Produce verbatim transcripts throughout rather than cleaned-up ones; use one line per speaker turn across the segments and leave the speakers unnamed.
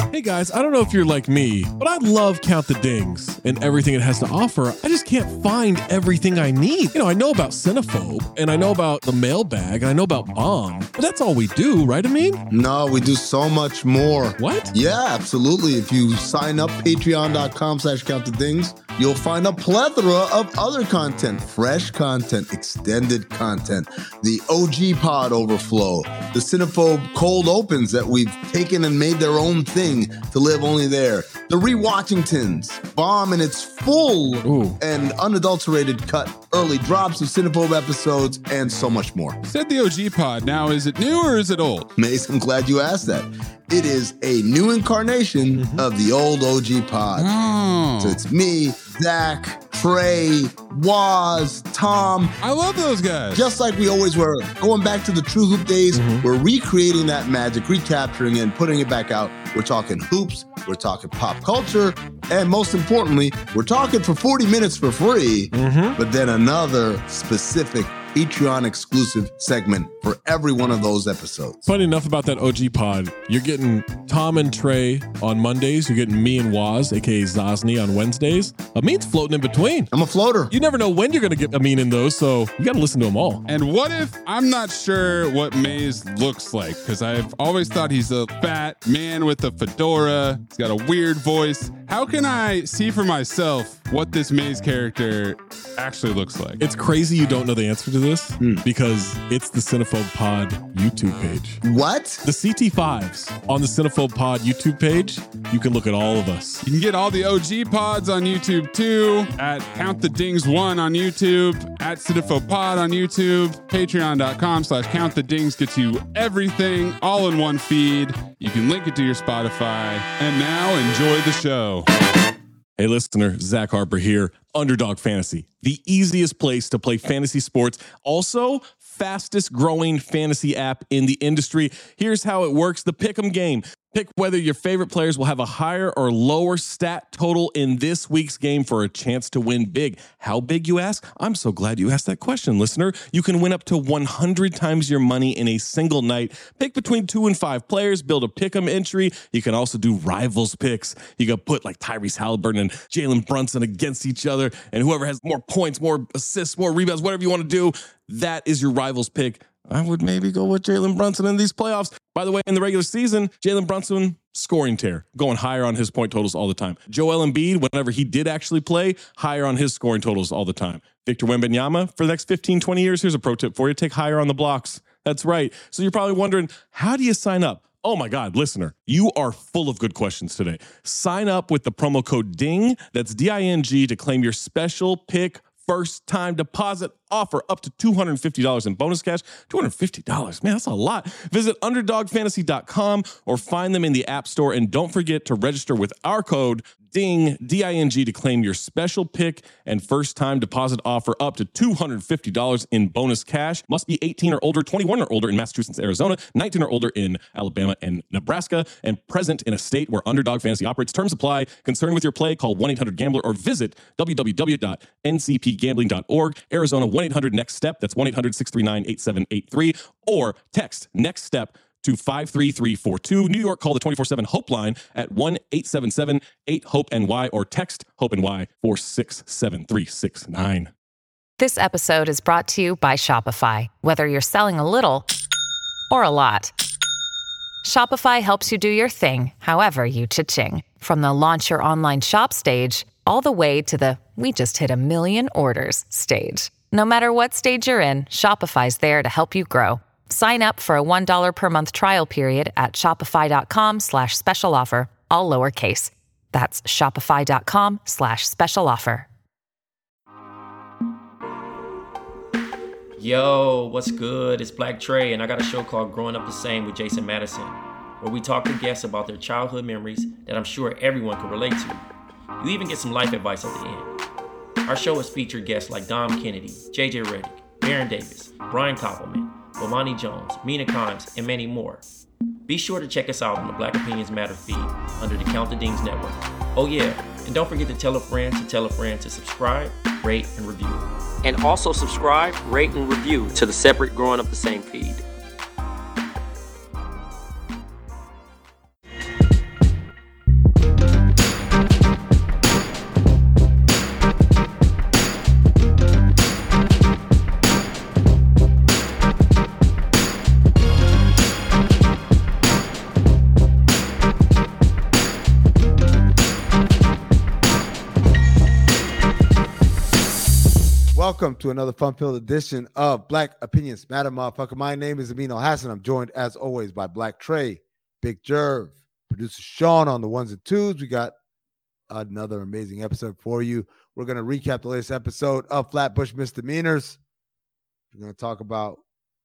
Hey guys, I don't know if you're like me, but I love Count the Dings and everything it has to offer. I just can't find everything I need. You know, I know about Cinephobe, and I know about the mailbag, and I know about Bomb, but that's all we do, right, Amin?
No, we do so much more.
What?
Yeah, absolutely. If you sign up, patreon.com slash count the dings, you'll find a plethora of other content, fresh content, extended content, the O G Pod Overflow, the Cinephobe Cold Opens that we've taken and made their own thing to live only there, the Rewatchingtons, Bomb in its full Ooh. and unadulterated cut, early drops of Cinephobe episodes, and so much more.
You said the O G Pod. Now, is it new or is it old?
Mace, I'm glad you asked that. It is a new incarnation mm-hmm. of the old O G Pod.
Oh.
So it's me, Zach, Trey, Waz, Tom.
I love those guys.
Just like we always were. Going back to the True Hoop days, mm-hmm. we're recreating that magic, recapturing it, and putting it back out. We're talking hoops, we're talking pop culture, and most importantly, we're talking for forty minutes for free, mm-hmm. but then another specific Patreon exclusive segment for every one of those episodes.
Funny enough about that O G Pod, you're getting Tom and Trey on Mondays. You're getting me and Waz, aka Zosny, on Wednesdays. Amin's floating in between.
I'm a floater.
You never know when you're going to get Amin in those, so you got to listen to them all.
And what if I'm not sure what Maze looks like? Because I've always thought he's a fat man with a fedora. He's got a weird voice. How can I see for myself what this Maze character actually looks like?
It's crazy you don't know the answer to this mm. because it's the Cinephobe Pod YouTube page.
What?
The C T fives on the Cinephobe Pod YouTube page. You can look at all of us.
You can get all the O G pods on YouTube too, at Count the Dings one on YouTube, at Cinephobe Pod on YouTube, patreon.com slash Count the Dings gets you everything all in one feed. You can link it to your Spotify. And now enjoy the show.
Hey listener, Zach Harper here. Underdog Fantasy, the easiest place to play fantasy sports. Also, fastest growing fantasy app in the industry. Here's how it works. The Pick'em game. Pick whether your favorite players will have a higher or lower stat total in this week's game for a chance to win big. How big, you ask? I'm so glad you asked that question, listener. You can win up to one hundred times your money in a single night. Pick between two and five players, build a Pick'em entry. You can also do rivals picks. You can put like Tyrese Halliburton and Jalen Brunson against each other, and whoever has more points, more assists, more rebounds, whatever you want to do, that is your rivals pick. I would maybe go with Jalen Brunson in these playoffs. By the way, in the regular season, Jalen Brunson, scoring tear, going higher on his point totals all the time. Joel Embiid, whenever he did actually play, higher on his scoring totals all the time. Victor Wembanyama, for the next fifteen, twenty years, here's a pro tip for you. Take higher on the blocks. That's right. So you're probably wondering, how do you sign up? Oh my God, listener, you are full of good questions today. Sign up with the promo code DING, that's D I N G, to claim your special pick first time deposit offer up to two hundred fifty dollars in bonus cash. two hundred fifty dollars, man, that's a lot. Visit underdog fantasy dot com or find them in the App Store. And don't forget to register with our code DING, D I N G, to claim your special pick and first time deposit offer up to two hundred fifty dollars in bonus cash. Must be eighteen or older, twenty-one or older in Massachusetts, Arizona, nineteen or older in Alabama and Nebraska, and present in a state where Underdog Fantasy operates. Terms apply. Concerned with your play, call one eight hundred gambler or visit w w w dot n c p gambling dot org. Arizona, one eight hundred next step. That's one eight hundred six three nine eight seven eight three. Or text next step to five three three four two. New York, call the twenty-four seven HOPE line at one eight seven seven eight hope N Y or text HOPE-NY four six seven three six nine.
This episode is brought to you by Shopify. Whether you're selling a little or a lot, Shopify helps you do your thing, however you cha-ching. From the launch your online shop stage, all the way to the we just hit a million orders stage. No matter what stage you're in, Shopify's there to help you grow. Sign up for a one dollar per month trial period at shopify.com slash special offer, all lowercase. That's shopify.com slash special offer.
Yo, what's good? It's Black Trey, and I got a show called Growing Up the Same with Jason Madison, where we talk to guests about their childhood memories that I'm sure everyone can relate to. You even get some life advice at the end. Our show has featured guests like Dom Kennedy, J J Redick, Baron Davis, Brian Koppelman, Bomani Jones, Mina Kimes, and many more. Be sure to check us out on the Black Opinions Matter feed under the Count the Dings Network. Oh yeah, and don't forget to tell a friend to tell a friend to subscribe, rate, and review. And also subscribe, rate, and review to the separate Growing Up the Same feed.
Welcome to another fun-filled edition of Black Opinions Matter, motherfucker. My name is Amin Al-Hassan. I'm joined, as always, by Black Trey, Big Jerv, producer Sean on the ones and twos. We got another amazing episode for you. We're going to recap the latest episode of Flatbush Misdemeanors. We're going to talk about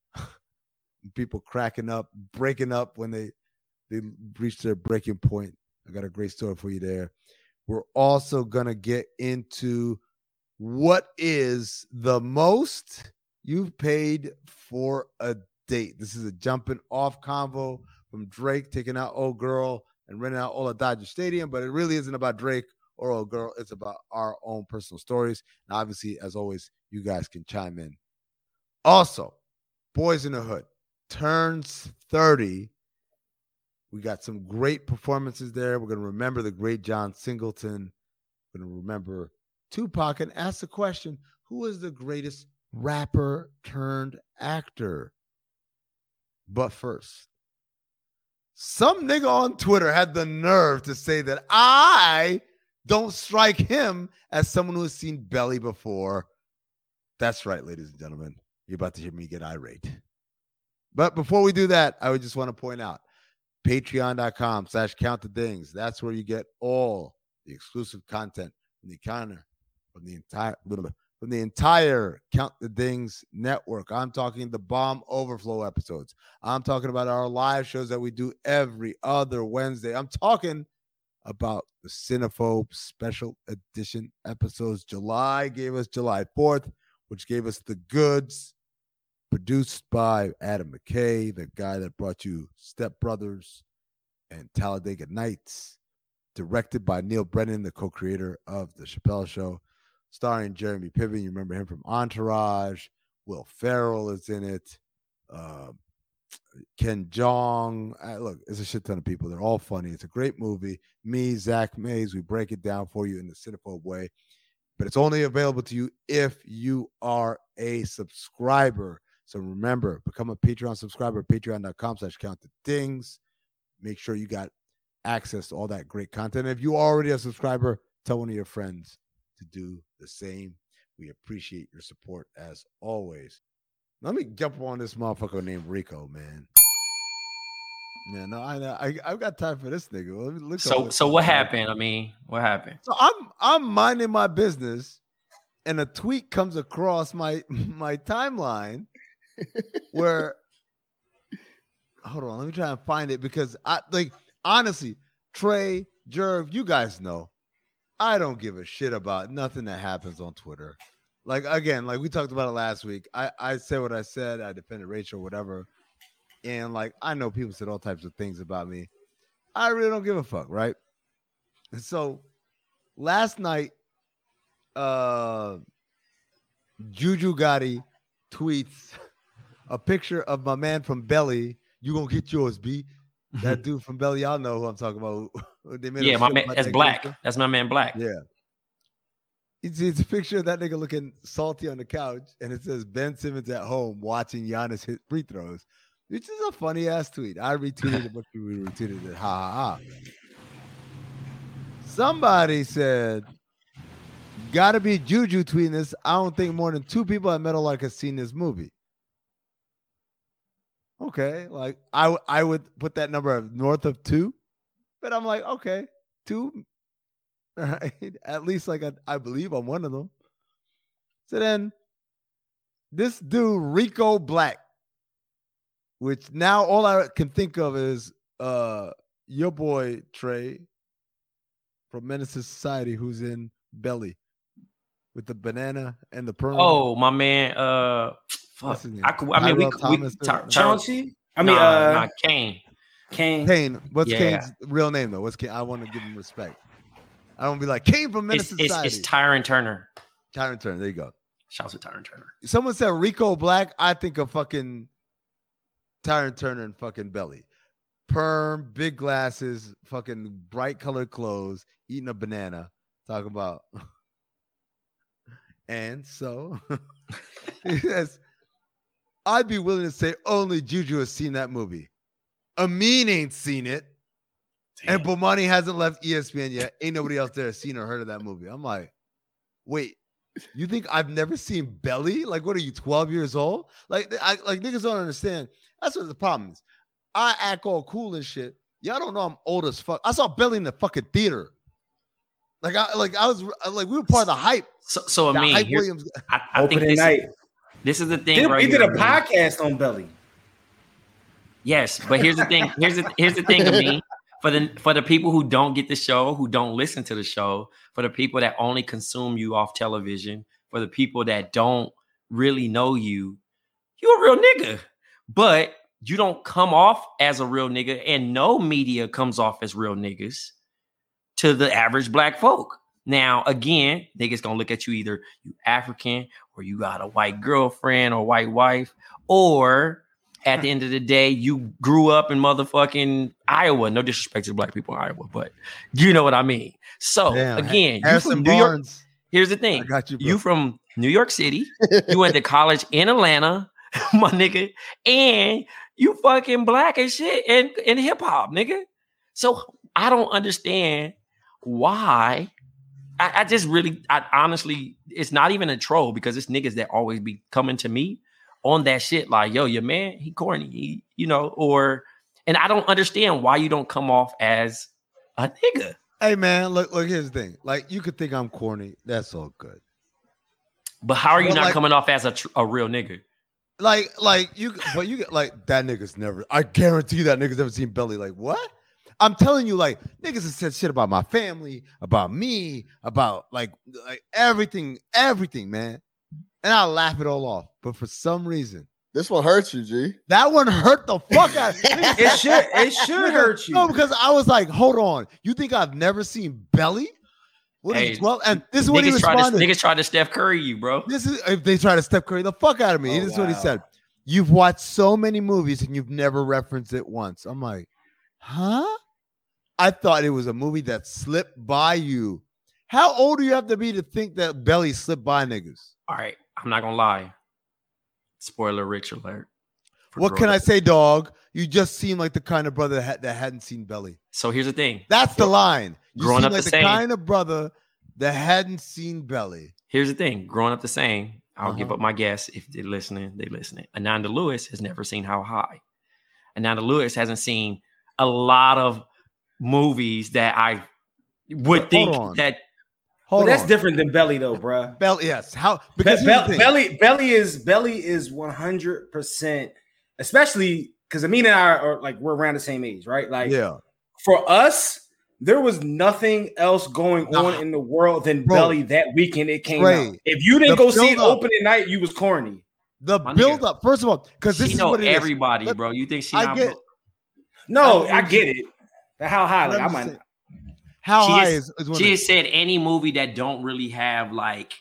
people cracking up, breaking up when they, they reach their breaking point. I got a great story for you there. We're also going to get into what is the most you've paid for a date. This is a jumping off convo from Drake taking out Old Girl and renting out all of Dodger Stadium, but it really isn't about Drake or Old Girl. It's about our own personal stories. And obviously, as always, you guys can chime in. Also, Boys in the Hood turns thirty. We got some great performances there. We're going to remember the great John Singleton. We're going to remember Tupac and ask the question, who is the greatest rapper turned actor? But first, some nigga on Twitter had the nerve to say that I don't strike him as someone who has seen Belly before. That's right, ladies and gentlemen. You're about to hear me get irate. But before we do that, I would just want to point out, patreon.com slash count the dings. That's where you get all the exclusive content from the counter. From the entire from the entire Count the Dings network. I'm talking the Bomb Overflow episodes. I'm talking about our live shows that we do every other Wednesday. I'm talking about the Cinephobe special edition episodes. July gave us July fourth, which gave us The Goods, produced by Adam McKay, the guy that brought you Step Brothers and Talladega Nights, directed by Neil Brennan, the co-creator of The Chappelle Show. Starring Jeremy Piven. You remember him from Entourage. Will Ferrell is in it. Uh, Ken Jeong. Uh, look, it's a shit ton of people. They're all funny. It's a great movie. Me, Zach Mays, we break it down for you in the Cinephobe way. But it's only available to you if you are a subscriber. So remember, become a Patreon subscriber, patreon.com slash count the dings. Make sure you got access to all that great content. And if you are already a subscriber, tell one of your friends to do the same. We appreciate your support as always. Let me jump on this motherfucker named Rico, man. Yeah, no, I I I've got time for this nigga. Let me look
so so what happened? I mean, what happened?
So I'm I'm minding my business, and a tweet comes across my my timeline where hold on, let me try and find it because I like honestly, Trey, Jerv, you guys know. I don't give a shit about nothing that happens on Twitter. Like, again, like we talked about it last week. I, I said what I said. I defended Rachel, whatever. And, like, I know people said all types of things about me. I really don't give a fuck, right? And so, last night, uh, Juju Gotti tweets a picture of my man from Belly. You gonna get yours, B. That dude from Belly, y'all know who I'm talking about. They made
yeah, my man, that's that Black. Character. That's my man, Black.
Yeah. It's, it's a picture of that nigga looking salty on the couch, and it says Ben Simmons at home watching Giannis hit free throws, which is a funny ass tweet. I retweeted it, but we retweeted it. Ha ha ha. Somebody said, gotta be Juju tweeting this. I don't think more than two people at Metal Lark have seen this movie. Okay, like I I would put that number of north of two, but I'm like, okay, two, right? At least like I, I believe I'm one of them. So then this dude, Rico Black, which now all I can think of is uh your boy Trey from Menace to Society, who's in Belly with the banana and the perm.
Oh, my man, uh fuck. I could I mean we, we Tar-
Chauncey? I mean
nah,
uh
nah, Kane.
Kane.
Kane. What's
Yeah.
Kane's real name though? What's Kane? I want to give him respect. I don't be like Kane from Menace
It's,
to
it's,
Society.
it's Tyron Turner.
Tyron Turner. There you go.
Shouts to Tyron Turner.
Someone said Rico Black. I think of fucking Tyron Turner and fucking Belly. Perm, big glasses, fucking bright colored clothes, eating a banana. Talking about. And so he says, I'd be willing to say only Juju has seen that movie. Amin ain't seen it.
Damn.
And Bomani hasn't left E S P N yet. Ain't nobody else there seen or heard of that movie. I'm like, wait, You think I've never seen Belly? Like, what are you, twelve years old? Like, I, like niggas don't understand. That's what the problem is. I act all cool and shit. Y'all don't know I'm old as fuck. I saw Belly in the fucking theater. Like, I like I was like we were part of the hype.
So, so I
The
mean,
Hype
here's-
Williams.
I, I think
Opening
this,
night.
this is the thing.
Did,
right
we did
here,
a
man.
podcast on Belly.
Yes, but here's the thing. Here's the here's the thing to me. For the for the people who don't get the show, who don't listen to the show, for the people that only consume you off television, for the people that don't really know you, you a real nigga. But you don't come off as a real nigga, and no media comes off as real niggas to the average black folk. Now, again, niggas gonna look at you either you African or you got a white girlfriend or white wife, or at the end of the day, you grew up in motherfucking Iowa. No disrespect to black people in Iowa, but you know what I mean. So
Damn,
again, you
Harrison
from New York.
Barnes.
Here's the thing.
I got you, bro.
You from New York City. You went to college in Atlanta, my nigga, and you fucking black as shit and in hip hop, nigga. So I don't understand why. I, I just really, I honestly, it's not even a troll because it's niggas that always be coming to me on that shit. Like, yo, your man, he corny, he, you know, or, and I don't understand why you don't come off as a nigga.
Hey man, look, look. Here's the thing. Like, you could think I'm corny. That's all good.
But how are you
Well,
not
like-
coming off as a, tr- a real nigga?
Like, like you, but you get like that nigga's never. I guarantee that nigga's never seen Belly. Like, what? I'm telling you, like niggas have said shit about my family, about me, about like, like everything, everything, man. And I laugh it all off. But for some reason,
This one hurts you, G.
that one hurt the fuck out.
It should it should hurt you.
No, because I was like, hold on. You think I've never seen Belly? What is
Hey,
it, twelve? And this is what he
Niggas tried, to,
responded.
niggas tried to Steph Curry you, bro.
This is if they try to Steph Curry the fuck out of me.
Oh,
this is what he
wow.
said. You've watched so many movies and you've never referenced it once. I'm like, huh? I thought it was a movie that slipped by you. How old do you have to be to think that Belly slipped by niggas?
All right, I'm not gonna lie. Spoiler rich alert. for
What can
growing
I
up.
say, dog? You just seem like the kind of brother that, had, that hadn't seen Belly.
So here's the thing.
That's the line. You
Growing
seem
up
like
the
the
same.
kind of brother that hadn't seen Belly.
Here's the thing. Growing up the same, I'll
Uh-huh.
give up my guess. If they're listening, they listening. Ananda Lewis has never seen How High. Ananda Lewis hasn't seen a lot of movies that I would
Hold
think
on.
that.
Hold
But that's
on.
different than Belly though, bruh.
Belly, yes. How?
Be-
Because here's
Bel-
the thing.
belly belly is belly is one hundred percent, especially because Amin and I are like we're around the same age, right? Like
Yeah.
for us, there was nothing else going
Nah.
on in the world than
Bro.
Belly that weekend it came
Trey,
out. If you didn't
the
go see it
build-up.
opening night, you was corny.
The
My
build
nigga.
up, first of all, because this
She
is
know
what it is.
everybody,
Let-
bro. You think she
I
not?
get-
No,
I-
I, get it. But how high? Like
Let
I
me
might.
say- How
She
high
is-
is, is one
She
of
has said any movie that don't really have like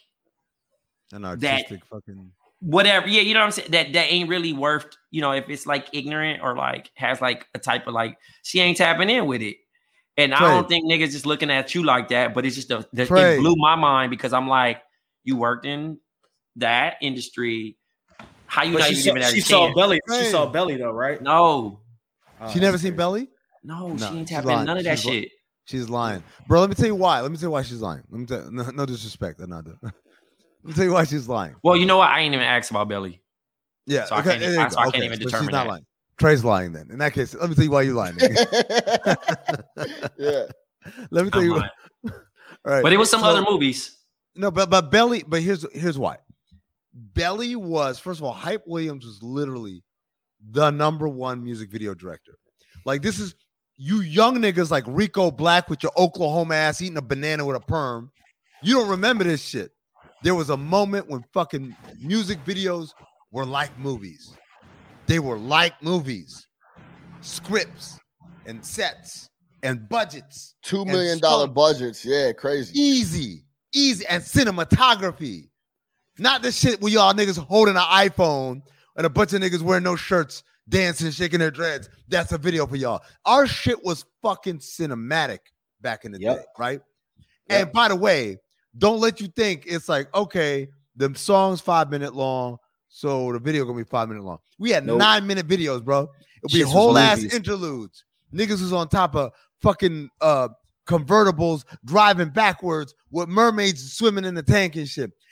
an
that-
artistic fucking.
whatever. Yeah, you know what I'm saying? That that ain't really worth, you know, if it's like ignorant or like has like a type of like she ain't tapping in with it. And
Trey.
I don't think niggas just looking at you like that, but it's just a, the,
Trey.
it blew my mind because I'm like, you worked in that industry. How you
But
not
she
even
saw,
giving that
she
a
saw
chance?
Belly. She
Hey.
saw Belly though, right?
No,
Oh,
She never
that's
seen
crazy.
Belly?
no,
No,
she ain't
she's
tapping
lying.
in none of that
She's li-
shit.
She's lying, bro. Let me tell you why. Let me tell you why she's lying. Let me tell no, no disrespect, Ananda. Let me tell you why she's lying.
Well, you know what? I ain't even asked about Belly.
Yeah,
So I can't
there
even-
you
so I
go.
can't even
so
determine
she's not
that.
lying. Trey's lying then. In that case, let me tell you why you're lying. nigga.
Yeah.
Let me tell
I'm
you.
lying.
All right.
But it was some
So-
other movies.
No, but but Belly, but here's here's why. Belly was, first of all, Hype Williams was literally the number one music video director. Like, this is you young niggas like Rico Black with your Oklahoma ass eating a banana with a perm. You don't remember this shit. There was a moment when fucking music videos were like movies. They were like movies. Scripts and sets and budgets.
Two
and
million dollar
stunts.
budgets. Yeah, crazy.
Easy, easy, and cinematography. Not the shit where y'all niggas holding an iPhone and a bunch of niggas wearing no shirts, dancing, shaking their dreads. That's a video for y'all. Our shit was fucking cinematic back in the
Yep.
day, right?
Yep.
And by the way, don't let you think it's like, okay, the song's five minute long, so the video gonna be five minute long. We had
Nope.
nine minute videos, bro. It'll be
Shits was
whole ass
movies.
interludes. Niggas was on top of fucking uh convertibles driving backwards with mermaids swimming in the tank and shit.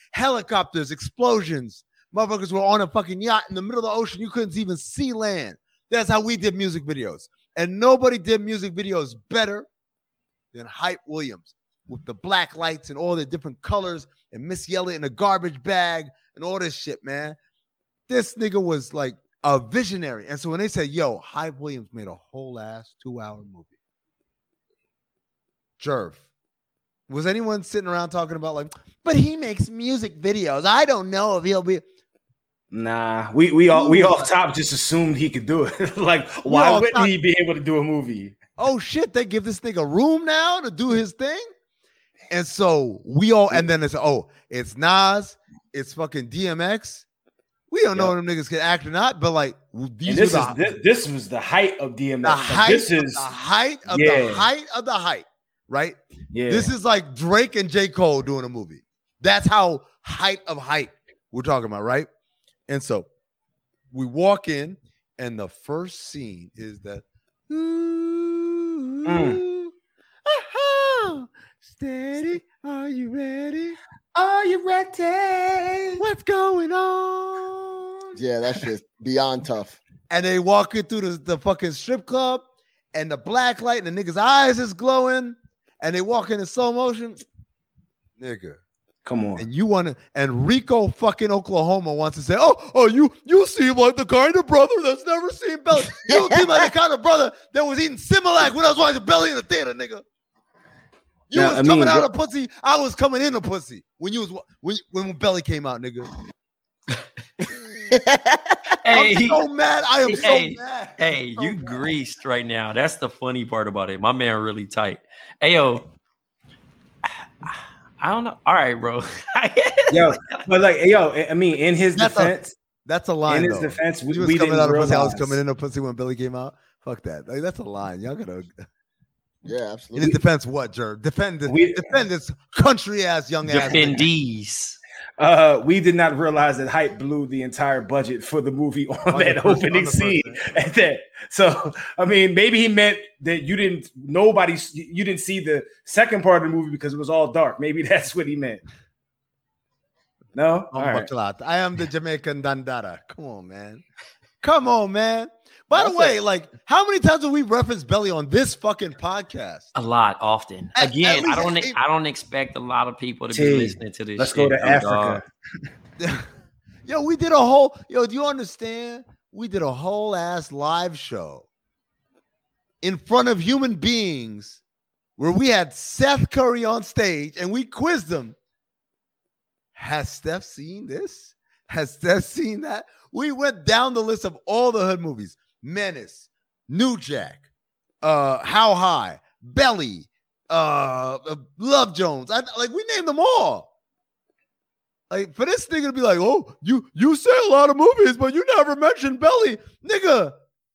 helicopters, explosions. Motherfuckers were on a fucking yacht in the middle of the ocean. You couldn't even see land. That's how we did music videos. And nobody did music videos better than Hype Williams with the black lights and all the different colors and Missy Elliott in a garbage bag and all this shit, man. This nigga was like a visionary. And so when they said, yo, Hype Williams made a whole ass two-hour movie. Jerv. Was anyone sitting around talking about like, but he makes music videos. I don't know if he'll be...
Nah, we we all we off top just assumed he could do it. Like, why wouldn't top. he be able to do a movie?
Oh shit, they give this nigga room now to do his thing. And so we all, and then it's oh, it's Nas, it's fucking D M X. We don't yep. know if them niggas can act or not, but like these
this
the,
is this, this was the height of D M X.
The
like,
height
this is
the height of
yeah.
the height of the height, right?
Yeah.
This is like Drake and J. Cole doing a movie. That's how height of height we're talking about, right? And so we walk in, and the first scene is that ooh, mm. uh-huh, steady, are you ready?
Are you ready?
What's going on?
Yeah, that shit's beyond tough.
And they walk in through the, the fucking strip club, and the black light, and the nigga's eyes is glowing, and they walk in in slow motion. Nigga.
Come on.
And you want to, and Rico fucking Oklahoma wants to say, oh, oh, you you seem like the kind of brother that's never seen Belly. You seem like the kind of brother that was eating Similac when I was watching Belly in the theater, nigga. You now, was I coming mean, out of pussy. I was coming in a pussy when you was when when Belly came out, nigga.
Hey,
I'm so mad. I am
hey,
so mad.
Hey,
so
you
mad.
greased right now. That's the funny part about it. My man really tight. Hey, yo. I don't know. All right, bro.
Yo, but like, yo, I mean, in his
that's
defense,
a, that's a line.
In his
though.
defense, we,
was
we
coming
didn't
out of
realize.
pussy. I was coming in a pussy when Billy came out. Fuck that. Like, that's a line. Y'all gotta.
Yeah, absolutely.
In his defense, what, Jerv? Defend this.
We,
defend this country ass young ass.
Defendees.
Uh, we did not realize that Hype blew the entire budget for the movie on, on that first, opening on scene. At that, so I mean, maybe he meant that you didn't. Nobody, you didn't see the second part of the movie because it was all dark. Maybe that's what he meant. No,
all
right.
I am the Jamaican Dandara. Come on, man. Come on, man. By that's the way, it. like, how many times have we referenced Belly on this fucking podcast?
A lot, often. At, Again, at I don't. Eight. I don't expect a lot of people to
Gee,
be listening to this.
Let's
shit,
go to Africa.
Yo, we did a whole. Yo, do you understand? We did a whole ass live show in front of human beings, where we had Seth Curry on stage and we quizzed him. Has Steph seen this? Has Steph seen that? We went down the list of all the hood movies. Menace, New Jack, uh, How High, Belly, uh, Love Jones. I, like, we named them all. Like, for this nigga to be like, oh, you you say a lot of movies, but you never mentioned Belly. Nigga,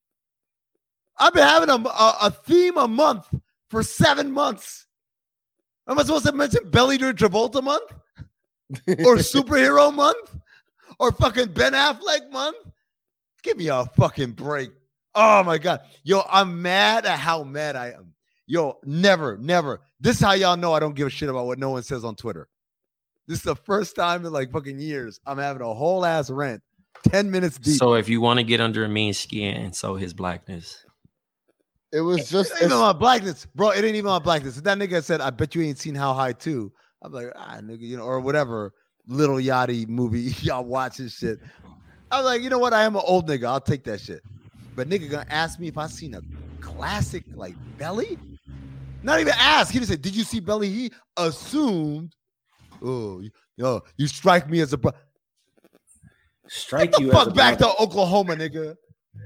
I've been having a, a, a theme a month for seven months. Am I supposed to mention Belly during Travolta month? Or superhero month? Or fucking Ben Affleck month? Give me a fucking break. Oh my God. Yo, I'm mad at how mad I am. Yo, never, never. This is how y'all know I don't give a shit about what no one says on Twitter. This is the first time in like fucking years I'm having a whole ass rant. ten minutes deep.
So if you want to get under a mean skin and show his blackness.
It was just
it ain't even my blackness. Bro, it ain't even my blackness. If that nigga said, I bet you ain't seen How High too. I'm like, ah, nigga, you know, or whatever Little Yachty movie y'all watch this shit. I was like, you know what? I am an old nigga. I'll take that shit. But nigga gonna ask me if I seen a classic like Belly? Not even ask. He just said, did you see Belly? He assumed, oh, yo, you strike me as a brother.
Strike
Get the
you
fuck
as a
back
brother.
to Oklahoma, nigga.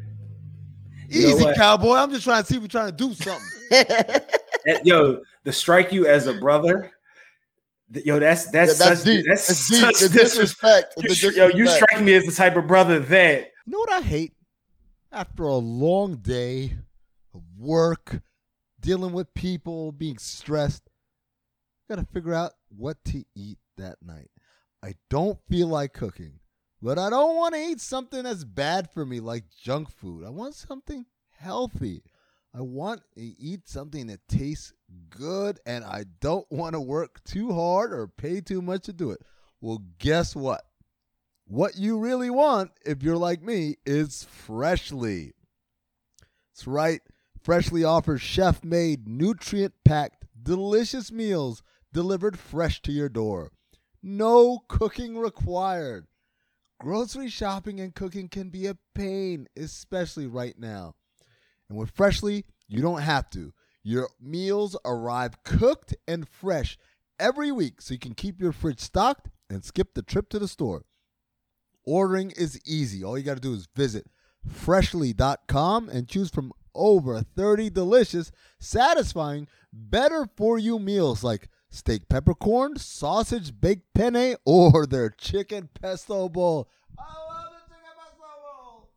You
Easy, cowboy. I'm just trying to see if we're trying to do something.
Yo, the strike you as a brother. Yo, that's that's
yeah, that's
such,
deep.
That's,
that's deep.
such
The disrespect. The
Yo,
disrespect.
you strike me as the type of brother that.
You know what I hate? After a long day of work, dealing with people, being stressed, gotta figure out what to eat that night. I don't feel like cooking, but I don't want to eat something that's bad for me like junk food. I want something healthy. I want to eat something that tastes good, and I don't want to work too hard or pay too much to do it. Well, guess what? What you really want, if you're like me, is Freshly. That's right. Freshly offers chef-made, nutrient-packed, delicious meals delivered fresh to your door. No cooking required. Grocery shopping and cooking can be a pain, especially right now. And with Freshly, you don't have to. Your meals arrive cooked and fresh every week, so you can keep your fridge stocked and skip the trip to the store. Ordering is easy. All you got to do is visit freshly dot com and choose from over thirty delicious, satisfying, better-for-you meals like steak peppercorn, sausage baked penne, or their chicken pesto bowl. I love the chicken pesto bowl.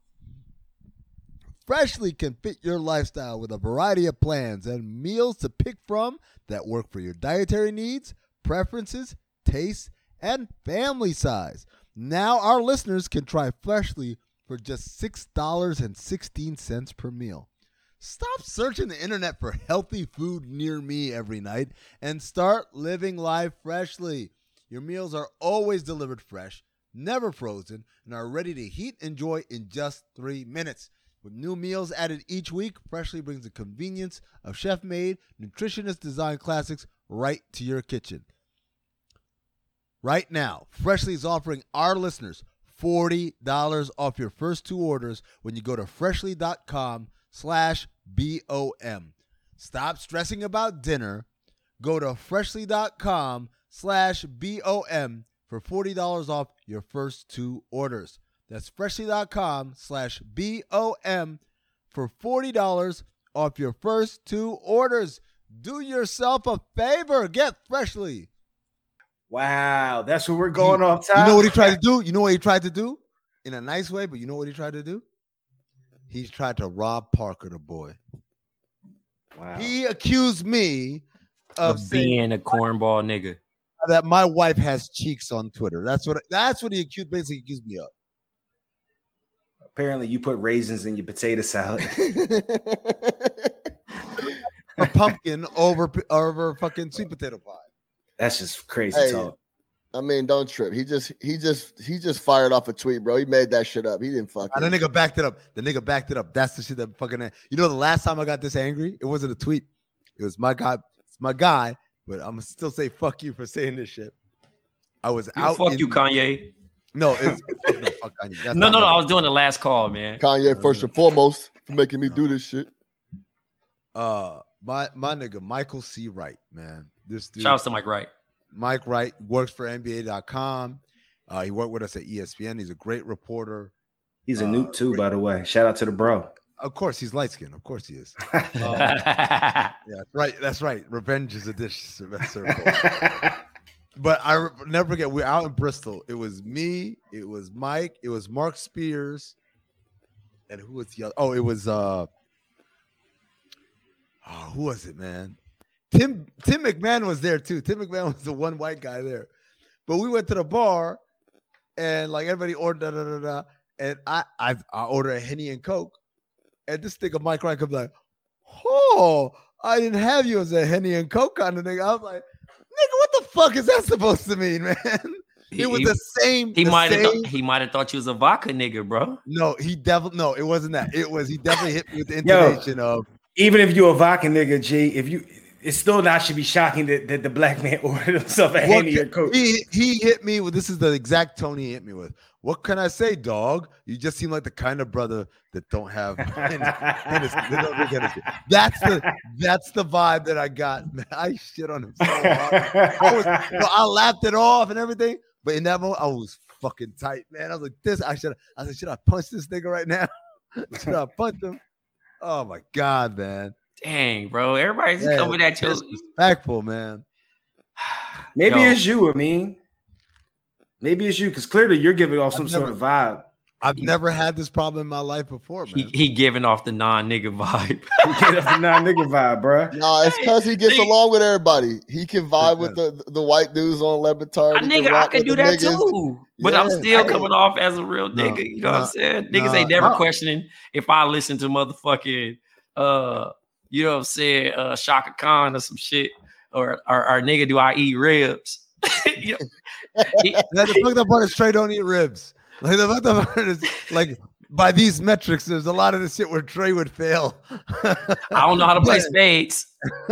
Freshly can fit your lifestyle with a variety of plans and meals to pick from that work for your dietary needs, preferences, tastes, and family size. Now our listeners can try Freshly for just six dollars and sixteen cents per meal. Stop searching the internet for healthy food near me every night and start living life freshly. Your meals are always delivered fresh, never frozen, and are ready to heat and enjoy in just three minutes. With new meals added each week, Freshly brings the convenience of chef-made, nutritionist-designed classics right to your kitchen. Right now, Freshly is offering our listeners forty dollars off your first two orders when you go to freshly dot com slash B O M. Stop stressing about dinner. Go to freshly dot com slash B O M for forty dollars off your first two orders. That's freshly dot com slash B O M for forty dollars off your first two orders. Do yourself a favor. Get Freshly.
Wow, that's what we're going
you,
off top.
You know what he tried to do? You know what he tried to do? In a nice way, but you know what he tried to do? He tried to rob Parker, the boy.
Wow.
He accused me of,
of being a cornball nigga.
That my wife has cheeks on Twitter. That's what that's what he accused basically accused me of.
Apparently, you put raisins in your potato salad.
A pumpkin over over fucking sweet potato pie.
That's just crazy
Hey,
talk.
I mean, don't trip. He just he just he just fired off a tweet, bro. He made that shit up. He didn't fuck
The nigga backed it up. The nigga backed it up. That's the shit that fucking. You know, the last time I got this angry, it wasn't a tweet. It was my guy. It's my guy. But I'm gonna still say fuck you for saying this shit. I was
You
out.
fuck
in,
you, Kanye.
No, it's no, fuck Kanye. That's
No,
not
no, no.
my-
I was doing the last call, man.
Kanye first and foremost for making me do this shit.
Uh, my my nigga Michael C. Wright, man. This dude.
Shout out to Mike Wright.
Mike Wright works for N B A dot com. Uh, he worked with us at E S P N. He's a great reporter.
He's a
uh,
newt too,
great-
by the way. Shout out to the bro.
Of course, he's light skinned. Of course, he is. Um, yeah, that's right. That's right. Revenge is a dish. Sylvester. But I re- never forget. We were out in Bristol. It was me. It was Mike. It was Mark Spears. And who was the other? Oh, it was uh. Oh, who was it, man? Tim Tim McMahon was there too. Tim McMahon was the one white guy there. But we went to the bar, and like everybody ordered, da, da, da, da, and I I, I ordered a Henny and Coke, and this nigga Mike Wright comes like, oh, I didn't have you as a Henny and Coke kind of nigga. I was like, nigga, what the fuck is that supposed to mean, man?
He-
It was
he-
the same.
He
the
might have
same-
th- he might have thought you was a vodka nigga, bro.
No, he definitely no. It wasn't that. It was he definitely hit me with the
Yo.
intonation of
Even if you're a vodka nigga, G, if you, it still not should be shocking that, that the black man ordered himself a
What
Henny
ca-
or Coke.
He he hit me with this is the exact tone he hit me with. What can I say, dog? You just seem like the kind of brother that don't have Hennessy. They don't drink Hennessy. That's the that's the vibe that I got. Man, I shit on him so hard. I was no, I laughed it off and everything, but in that moment I was fucking tight, man. I was like, this I should I said, should I punch this nigga right now? Should I punch him? Oh my god, man.
Dang, bro. Everybody's
Yeah,
coming at you.
disrespectful, man.
Maybe
Yo.
it's you, I mean. Maybe it's you, because clearly you're giving off some
I've
sort
never-
of vibe.
I've never had this problem in my life before, man.
He, he giving off the non-nigga vibe.
You get a non-nigga vibe, bro.
Nah, it's because he gets
Nigga.
along with everybody. He can vibe with the, the white dudes on Levitard.
I
He
nigga, I
rock
could
with
do
the
that
niggas.
too. But I'm
Yeah.
still
Hey.
coming off as a real
No,
nigga. You know what I'm
no,
saying? Niggas
no,
ain't never
no.
questioning if I listen to motherfucking uh, you know what I'm saying, uh Shaka Khan or some shit. Or or, or nigga, do I eat ribs?
you know, he, the fucked up part is Trey don't eat ribs. Like the fucked up part is like by these metrics, there's a lot of this shit where Trey would fail.
I don't know how to play spades.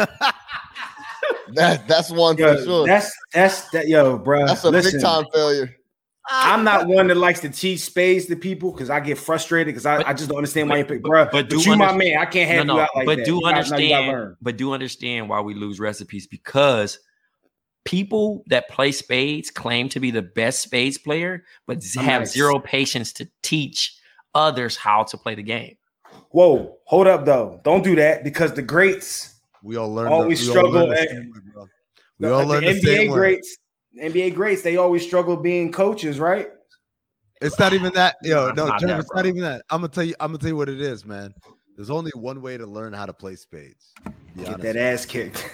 that that's one
yo,
for sure.
That's that's that yo, bro.
That's a
listen,
big time failure.
I'm not one that likes to teach spades to people because I get frustrated because I,
but,
I just don't understand
but,
why you pick, bro. But, but do you, under- my man, I can't have no, you out like
but
that.
Do
you
understand,
gotta, no,
but do understand why we lose recipes, because people that play spades claim to be the best spades player, but
I'm
have
nice.
zero patience to teach others how to play the game.
Whoa, hold up though. Don't do that, because the greats
we all learn
always
the, we
struggle.
All learn the
and,
way, we all
the,
learn
the,
the
N B A
same
greats, N B A greats, they always struggle being coaches, right?
It's not even that, yo.
No,
No,
it's not
Jeff,
that,
it's
bro.
not even that. I'm gonna tell you. I'm gonna tell you what it is, man. There's only one way to learn how to play spades. Be
Get
honest.
that ass kicked.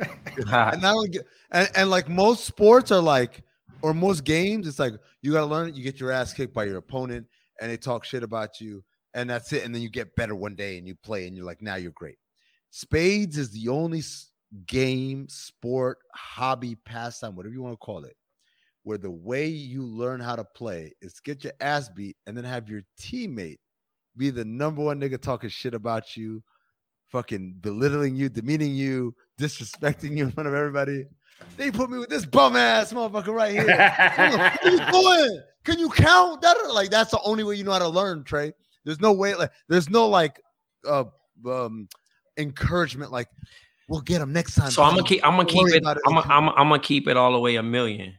and not only get, and, and like most sports are like, or most games, it's like you gotta learn it. You get your ass kicked by your opponent, and they talk shit about you, and that's it. And then you get better one day, and you play, and you're like, now you're great. Spades is the only s- game, sport, hobby, pastime, whatever you want to call it, where the way you learn how to play is get your ass beat and then have your teammate be the number one nigga talking shit about you, fucking belittling you, demeaning you, disrespecting you in front of everybody. They put me with this bum ass motherfucker right here. What are you doing? Can you count? That like that's the only way you know how to learn, Trey. There's no way, like there's no like uh um encouragement, like we'll get him next time.
So I'm gonna keep I'm gonna
Don't
keep
worry
it,
about it.
I'm gonna, I'm gonna, I'm gonna keep it all the way a million.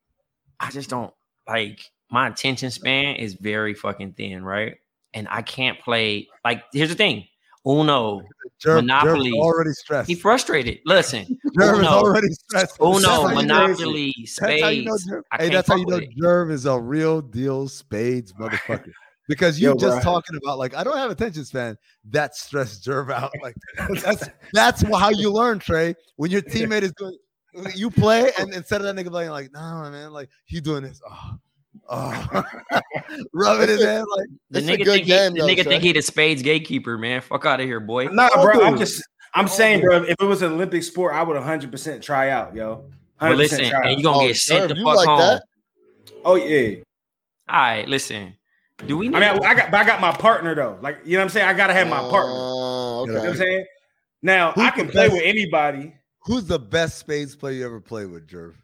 I just don't like, my attention span is very fucking thin, right? And I can't play. Like, here's the thing: Uno,
Jerv,
Monopoly.
Jerv's already stressed.
He frustrated. Listen,
Jerv is
Uno,
already stressed.
Uno,
That's how you know-
Monopoly,
That's
spades.
how you know Jerv.
I
Hey,
can't
that's how
fuck
you know
with it.
Jerv is a real deal spades motherfucker. Because you
Yo,
just
bro.
talking about like I don't have attention span. That stressed Jerv out. Like that's that's how you learn, Trey. When your teammate is doing, you play, and instead of that nigga playing like, no man, like he doing this, oh, oh, rubbing his head like.
The
It's a
nigga
good
think,
game,
he, the
though,
nigga
Trey.
think he the spades gatekeeper, man. Fuck out of here, boy.
Nah,
Oh,
bro. I'm
dude.
just I'm saying, bro, if it was an Olympic sport, I would one hundred percent try out, yo.
But
one hundred percent
listen,
try
and
out.
you gonna
Oh,
get sent
Jerv,
the
you
fuck
like
home.
that?
Oh yeah.
All right, listen. Do we?
I
Need
mean, I, I got, but I got my partner though. Like, you know what I'm saying? I gotta have my partner.
Uh,
You know what I'm
okay.
saying? Now
Who's
I can
the
play
best-
with anybody.
Who's the best spades player you ever played with, Jerv?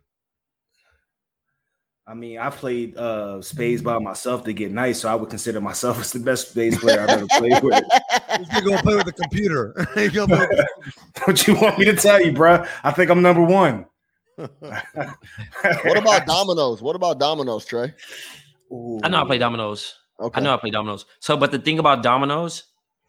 I mean, I played uh spades by myself to get nice, so I would consider myself as the best spades player I've ever played with.
You're gonna play with the computer. You're gonna play with the-
What you want me to tell you, bro? I think I'm number one.
What about dominoes? What about dominoes, Trey?
I know how to play dominoes.
Okay.
I know how to play dominoes. So, but the thing about dominoes,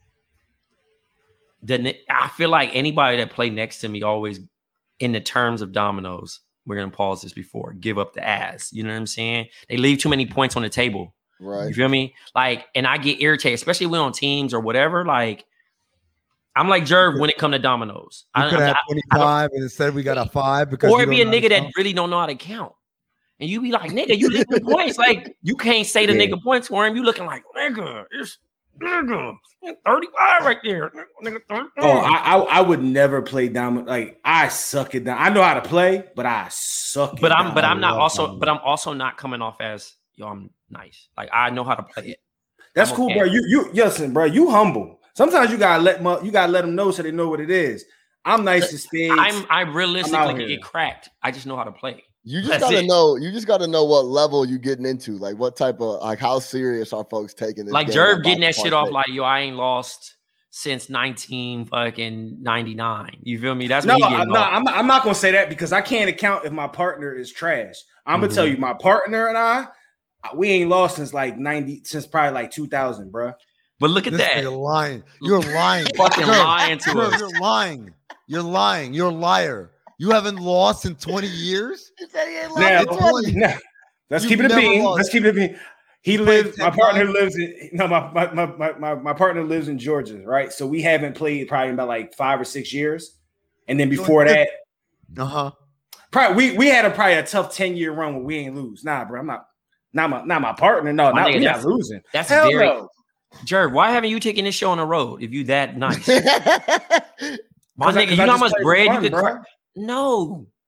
the ne- I feel like anybody that play next to me always, in the terms of dominoes, we're gonna pause this before, give up the ass. You know what I'm saying? They leave too many points on the table. You
Right.
feel me? Like, and I get irritated, especially when on teams or whatever. Like, I'm like Jerv when it come to dominoes.
You
I,
could
I-
have
I-
twenty-five, and instead we got a five because
or
you
it be a
don't know
nigga
how to
that
count.
really don't know how to count. And you be like, nigga, you leaving points. Like, you can't say the
Yeah.
nigga points for him. You looking like, nigga, it's nigga, thirty-five right there. Nigga, thirty-five.
Oh, I, I I would never play domino. Like I suck it down. I know how to play, but I suck.
but
it
I'm
down.
but I'm not
love
also
dominoes.
but I'm also not coming off as yo, I'm nice. Like I know how to play it.
That's
I'm
cool,
okay.
bro. You you listen, bro. You humble. Sometimes you gotta let mu- you gotta let them know so they know what it is. I'm nice as spades.
I'm I
I'm
realistically
out
can
here.
get cracked. I just know how to play.
You just
That's
gotta
it.
know. You just gotta know what level you getting into. Like what type of like how serious are folks taking this?
Like
game
Jerv
about
getting that
to
shit off
partake?
like yo, I ain't lost since nineteen fucking ninety-nine. You feel me? That's
no,
what he
I,
getting
no,
off.
I'm not, I'm not gonna say that because I can't account if my partner is trash. I'm gonna tell you, my partner and I, we ain't lost since like ninety, since probably like two thousand, bro.
But look at
This
that.
nigga lying. You're lying.
Fucking
Jerv,
lying to
Jerv,
us.
You're lying. You're lying. You're a liar. You haven't lost in twenty years.
He said he ain't
Now,
lost in twenty.
now, let's
You've
keep it a
never
bean.
lost.
Let's keep it a bean. He
You played
lives.
ten
My partner
times?
lives in. No, my my, my my my my partner lives in Georgia, right? So we haven't played probably in about like five or six years, and then before that,
Uh huh.
probably we we had a probably a tough ten year run where we ain't lose. Nah, bro, I'm not. Not my not my partner. No,
My
not,
nigga,
we not
that's-
losing.
that's
Hell
very-
no.
Jerv, why haven't you taken this show on the road if you that nice? My
'Cause I-
nigga,
'cause
you
I
know how
just
much
play for
bread
fun,
you could
bro.
crack? No.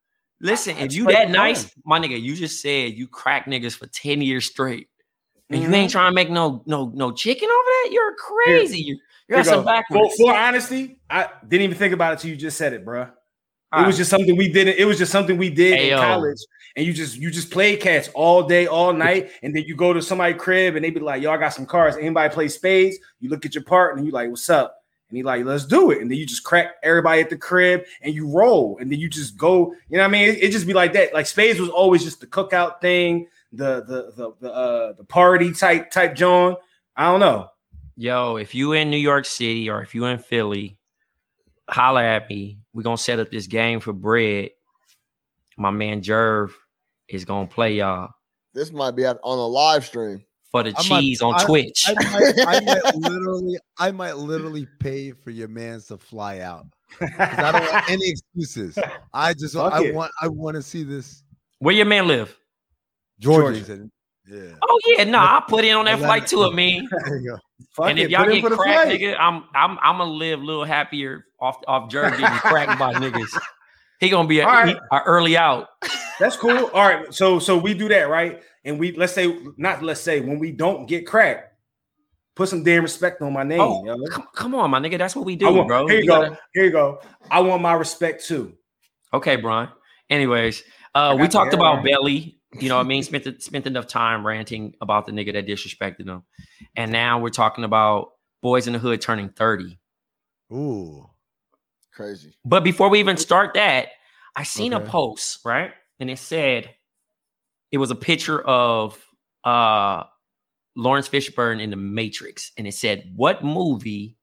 Listen, if you
straight
that
fun.
nice, my nigga, you just said you crack niggas for ten years straight. And
Mm-hmm.
you ain't trying to make no no no chicken over that? You're crazy. Here, you're you're some backwards.
For, for honesty, I didn't even think about it till you just said it, bro. It
all
was
right.
just something we did. It was just something we did
Hey,
in
yo.
college. And you just you just played catch all day, all night, and then you go to somebody's crib and they be like, "Yo, I got some cards." Anybody play spades? You look at your partner and you like, "What's up?" And he like, "Let's do it." And then you just crack everybody at the crib and you roll, and then you just go. You know what I mean? It, it just be like that. Like spades was always just the cookout thing, the the the the uh, the party type type John. I don't know.
Yo, if you in New York City or if you in Philly, holla at me. We're gonna set up this game for bread. My man Jerv is gonna play y'all
This might be at, on a live stream.
for the
I might-
cheese on
I-
Twitch.
I might, I might literally, I might literally pay for your mans to fly out. 'Cause I don't want any excuses. I just,
Fuck
I
it.
want, I want to see this.
Where your man live?
Georgia.
Georgia.
said, Yeah.
Oh yeah, no, nah, I'll put in on that
Atlanta.
flight too, I mean.
There you go.
Fuck
And
it,
if y'all
put in
get
for the
cracked,
flight.
nigga, I'm I'm I'm gonna live a little happier off off Jerv getting cracked by niggas. He gonna be a,
All right.
a early out.
That's cool. All right, so so we do that, right? And we let's say not let's say when we don't get cracked, put some damn respect on my name.
Oh,
yo.
come, come on, my nigga. That's what we
I
do,
want-
bro.
Here you,
You
go.
gotta-
Here you go. I want my respect too.
Okay, Brian. Anyways, uh, we
got
talked
the
about
hair.
Belly. You know what I mean? Spent the, spent enough time ranting about the nigga that disrespected him. And now we're talking about Boys in the Hood turning thirty.
Ooh.
Crazy.
But before we even start that, I seen
Okay.
a post, right? And it said it was a picture of uh, Lawrence Fishburne in The Matrix. And it said, what movie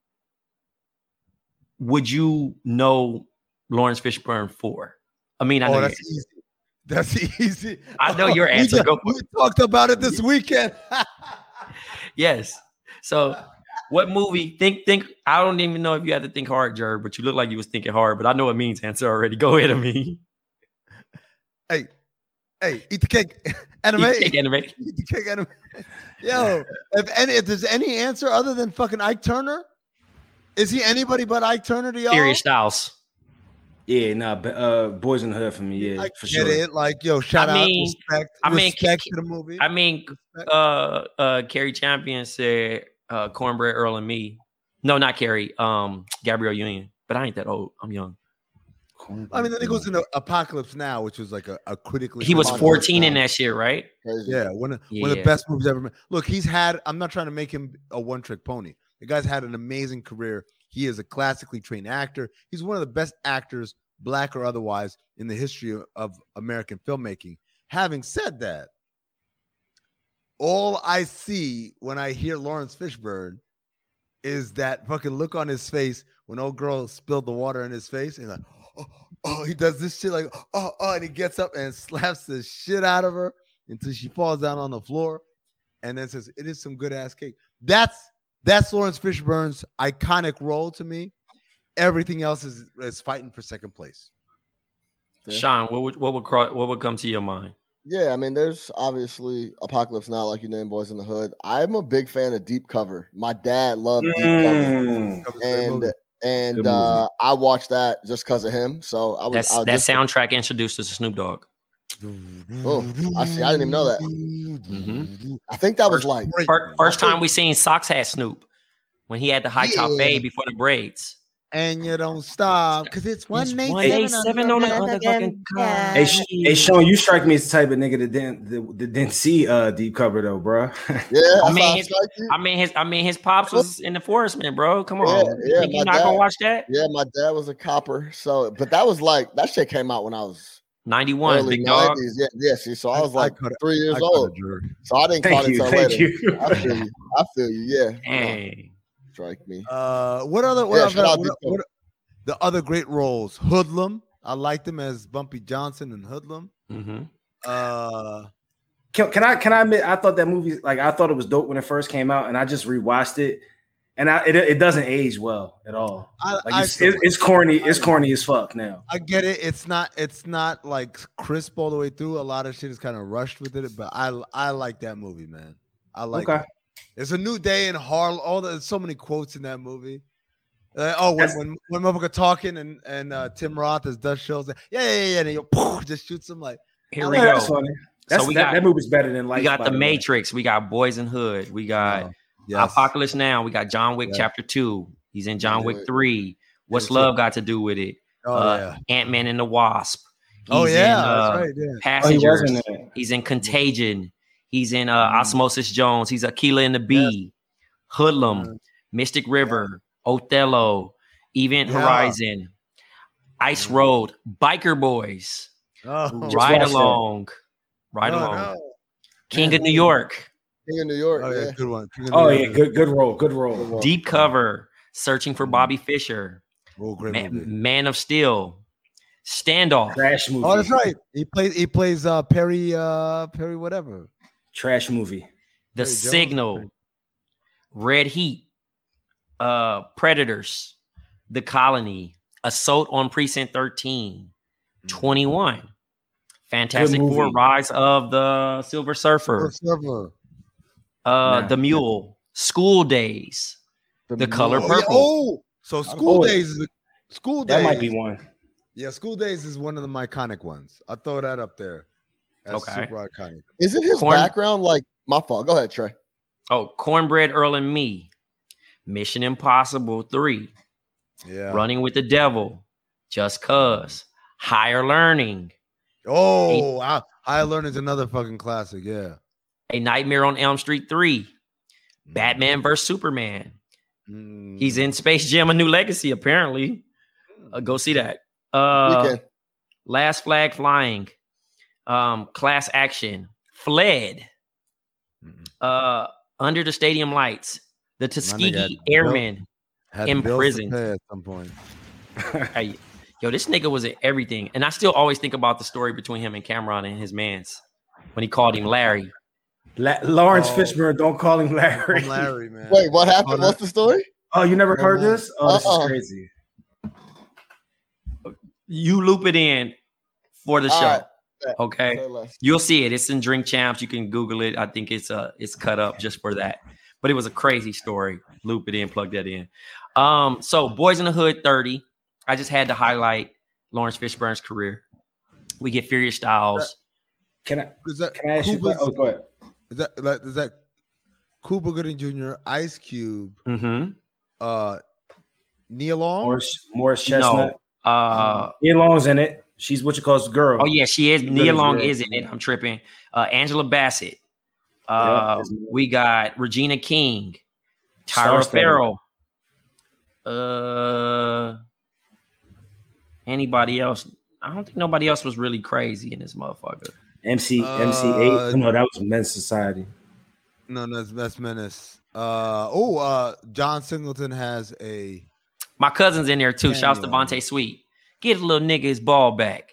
would you know Lawrence Fishburne for? I mean, I know
Oh,
your
that's
answer.
easy. That's easy.
I know your
We
answer.
just-
Go for
we talked about it this weekend.
Yes. So what movie? Think, think. I don't even know if you had to think hard, Jerv, but you look like you was thinking hard, but I know it means answer already. Go ahead, Amin.
hey, hey, eat the cake. Anime.
Eat the cake, anime.
Eat the cake, anime. Yo, if any, if there's any answer other than fucking Ike Turner, is he anybody but Ike Turner to y'all?
Serious Styles.
Yeah, nah, but uh, Boys in the Hood for me, yeah,
I
for
get
sure.
it. Like, yo, shout
I
out,
mean-
respect,
I mean,
respect
K-
to the movie.
I mean, uh, uh, Carrie Champion said, uh, Cornbread Earl and me. No, not Carrie. Um, Gabrielle Union. But I ain't that old. I'm young.
I mean, then he goes into Apocalypse Now, which was like a, a critically.
He was
Apocalypse
fourteen
Now.
in that shit, right?
Crazy.
Yeah, one of, one of the
Yeah.
best movies ever made. Look, he's had. I'm not trying to make him a one trick pony. The guy's had an amazing career. He is a classically trained actor. He's one of the best actors, black or otherwise, in the history of, of American filmmaking. Having said that, all I see when I hear Lawrence Fishburne is that fucking look on his face when old girl spilled the water in his face, and he's like, oh, oh, he does this shit like, oh, oh, and he gets up and slaps the shit out of her until she falls down on the floor, and then says, "It is some good ass cake." That's that's Lawrence Fishburne's iconic role to me. Everything else is is fighting for second place.
Yeah.
Sean, what would what would cro- what would come to your mind?
Yeah, I mean, there's obviously Apocalypse Now, like you named Boys in the Hood. I'm a big fan of Deep Cover. My dad loved Deep Cover,
Mm.
That was a great
and
movie.
and
Good
uh, I watched that just because of him. So I was
That's
I was
that
just,
soundtrack introduced us to Snoop Dogg.
Oh, I see. I didn't even know that.
Mhm.
I think that was like
Great
First,
movie.
first time we seen Socks had Snoop when he had the high top
Yeah.
fade before the braids.
And you don't stop because it's one
It's
eight
one eighty-seven on the motherfucking car.
Hey, Sh- hey, Sean, you strike me as the type of nigga that didn't that, that didn't see uh Deep Cover though, bro.
yeah.
I
I
mean,
mean,
his, I mean his I mean his pops was in the forest, man, bro. Come on,
Yeah, yeah,
Think you
my
not gonna
dad-
watch that?
yeah, my dad was a copper. So, but that was like that shit came out when I was
ninety-one,
early
big dog.
nineties. Yeah, yeah. See, so I was like
cut it-
three years
I cut
old.
it, Jerk.
So I didn't
Thank
caught it
you,
until
thank
later.
you.
I feel you. I feel you. Yeah.
Hey,
Strike me.
Uh, what other what,
Yeah,
other,
shout out
what,
Deep Cover.
what- the other great roles? Hoodlum. I liked him as Bumpy Johnson in Hoodlum.
mhm.
Uh,
Can, can I can I admit I thought that movie like I thought it was dope when it first came out, and I just rewatched it, and I it, it doesn't age well at all.
I,
Like
I,
it's, it, it's corny. It's corny as fuck now.
I get it. It's not it's not like crisp all the way through. A lot of shit is kind of rushed with it, but I I like that movie, man. I like
Okay.
it. It's a new day in Harlem. All the so many quotes in that movie. Uh, oh, when when when motherfucker talking and and uh, Tim Roth as does shows, yeah, yeah, yeah, yeah, and he poof, just shoots him like.
Here
Oh,
we
yeah,
go.
That's funny. That's,
so we
that,
got
that movie's better than Life.
We got
by
the
way.
Matrix. We got Boys in Hood. We got
Oh, yes.
Apocalypse Now. We got John Wick
Yeah.
Chapter Two. He's in John
Yeah,
Wick
it.
Three. What's
Yeah,
Love got to do with it?
Oh
uh,
yeah.
Ant Man and the Wasp. He's
Oh yeah.
in, uh,
That's right. Yeah.
Oh, he
Passengers.
wasn't in it.
He's in Contagion. He's in uh,
Mm.
Osmosis Jones. He's Aquila and the Bee. Hoodlum.
Mm.
Mystic River. Othello. Event
Yeah.
Horizon. Ice
Mm.
Road. Biker Boys.
Oh,
Just
Ride
watched that.
Along. Ride
no,
Along.
no.
King
Man,
of New York.
King of New York.
Oh yeah,
yeah.
good one. King of
Oh
New
yeah,
York.
good good role, good role.
Deep Cover. Searching for Bobby Fischer.
Oh, great
Man,
movie.
Man of Steel. Standoff.
Trash movie.
Oh, that's right. He plays. He plays uh, Perry. Uh, Perry, whatever.
Trash movie.
The
Perry Jones.
Signal. Red Heat. Uh, Predators. The Colony. Assault on Precinct thirteen. twenty-one. Fantastic
Good movie.
Four. Rise of the Silver Surfer.
First ever.
Uh,
Nah.
The Mule. School Days. The Color
Oh, yeah.
Purple.
Oh, so School
Oh,
Days is a, School Days.
That might be one.
Yeah, School Days is one of the iconic ones. I'll throw that up there. That's
Okay.
super iconic.
Isn't his
Corn-
background like my fault? Go ahead, Trey.
Oh, Cornbread Earl and Me. Mission Impossible three.
Yeah.
Running with the Devil. Just Cuz. Higher Learning.
Oh, I, High Learning's another fucking classic. Yeah.
A Nightmare on Elm Street three. Batman versus Superman.
Mm.
He's in Space Jam: A New Legacy, apparently. Uh, go see that. Uh,
Weekend.
Last Flag Flying. Um, Class Action. Fled. Uh, Under the Stadium Lights. The Tuskegee
got
Airmen.
Had
in
bills to
prison.
pay at some point.
Hey, yo, this nigga was in everything. And I still always think about the story between him and Cameron and his mans when he called him Larry.
La- Lawrence
Oh.
Fishburne, don't call him Larry.
From Larry, man.
Wait, what happened?
Oh,
What's the story?
Oh, you never
Yeah,
heard
man.
this? Oh, this
Uh-uh.
is crazy.
You loop it in for the
All
show.
right.
Okay.
Say less.
You'll see it. It's in Drink Champs. You can Google it. I think it's uh it's cut up just for that. But it was a crazy story. Loop it in, plug that in. Um, so Boys in the Hood thirty. I just had to highlight Lawrence Fishburne's career. We get Furious Styles.
Can I
Is that,
can I ask you? a
Cuba's-
question? Oh, go ahead.
is that, like, is that Cuba Gooding Junior, Ice Cube,
Mm-hmm.
uh, Neil Long?
Morris, Morris Chestnut.
No. Uh
Nia Long's in it. She's what you call a girl.
oh yeah, she is.
She's
Nia
really
Long
good.
is in it. I'm tripping. Uh Angela Bassett. Uh
Yeah.
we got Regina King, Tyra
Star-studded.
Farrell. Uh anybody else? I don't think nobody else was really crazy in this motherfucker.
M C
Uh,
M C eight. No, that was Men's Society.
No, no, that's, that's Menace. Uh, oh, uh, John Singleton has a.
My cousin's in there too. Shouts to
Cameo.
Vontae Sweet. Get a little nigga his ball back.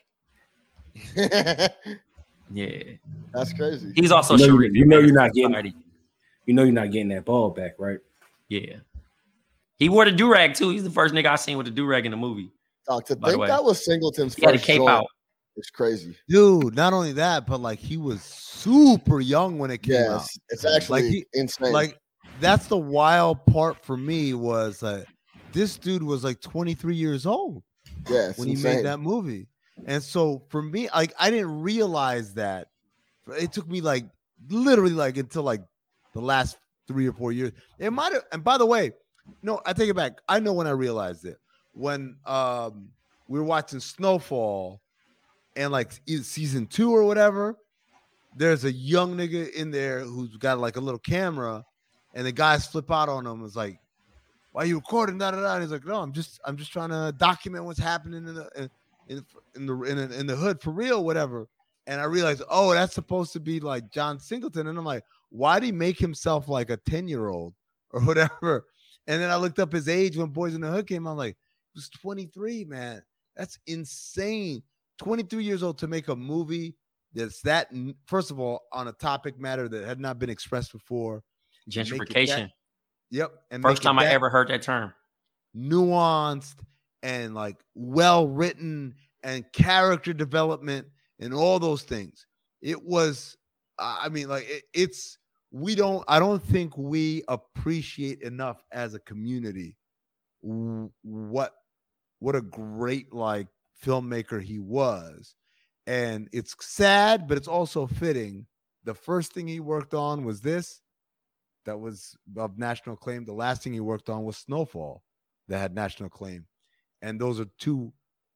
Yeah.
That's crazy.
He's also
You know,
Sharif.
you know you're not getting-
Society.
You know you're not getting that ball back, right?
Yeah. He wore the do-rag too. He's the first nigga I seen with the do-rag in the movie.
Dog, to
By the
think
way.
that was Singleton's
He had a
first
cape
joint
out.
is crazy.
Dude, not only that, but like he was super young when it came out.
Yes, it's actually
Like he-
insane.
Like that's the wild part for me was like this dude was like twenty-three years old
yeah, it's
when he
insane.
made that movie. And so for me, like I didn't realize that. It took me like literally like until like the last three or four years. It might have, and by the way, no, I take it back. I know when I realized it. When um we were watching Snowfall and like either season two or whatever, there's a young nigga in there who's got like a little camera, and the guys flip out on him. It's like, why are you recording? Da, da, da. And he's like, no, I'm just I'm just trying to document what's happening in the in, in, in the in, the- in the hood for real, whatever. And I realized, oh, that's supposed to be like John Singleton. And I'm like, why did he make himself like a ten-year-old or whatever? And then I looked up his age when Boys in the Hood came out. I'm like, he was twenty-three, man. That's insane. twenty-three years old to make a movie that's that, n- first of all, on a topic matter that had not been expressed before. Make it that-
Gentrification.
Yep. And
First
make it
time I
that
ever heard that term.
nuanced and like well written and character development and all those things. It was, uh, I mean, like it, it's, we don't, I don't think we appreciate enough as a community w- what what a great like filmmaker he was. And it's sad, but it's also fitting. The first thing he worked on was this, that was of national acclaim. The last thing he worked on was Snowfall, that had national acclaim. And those are two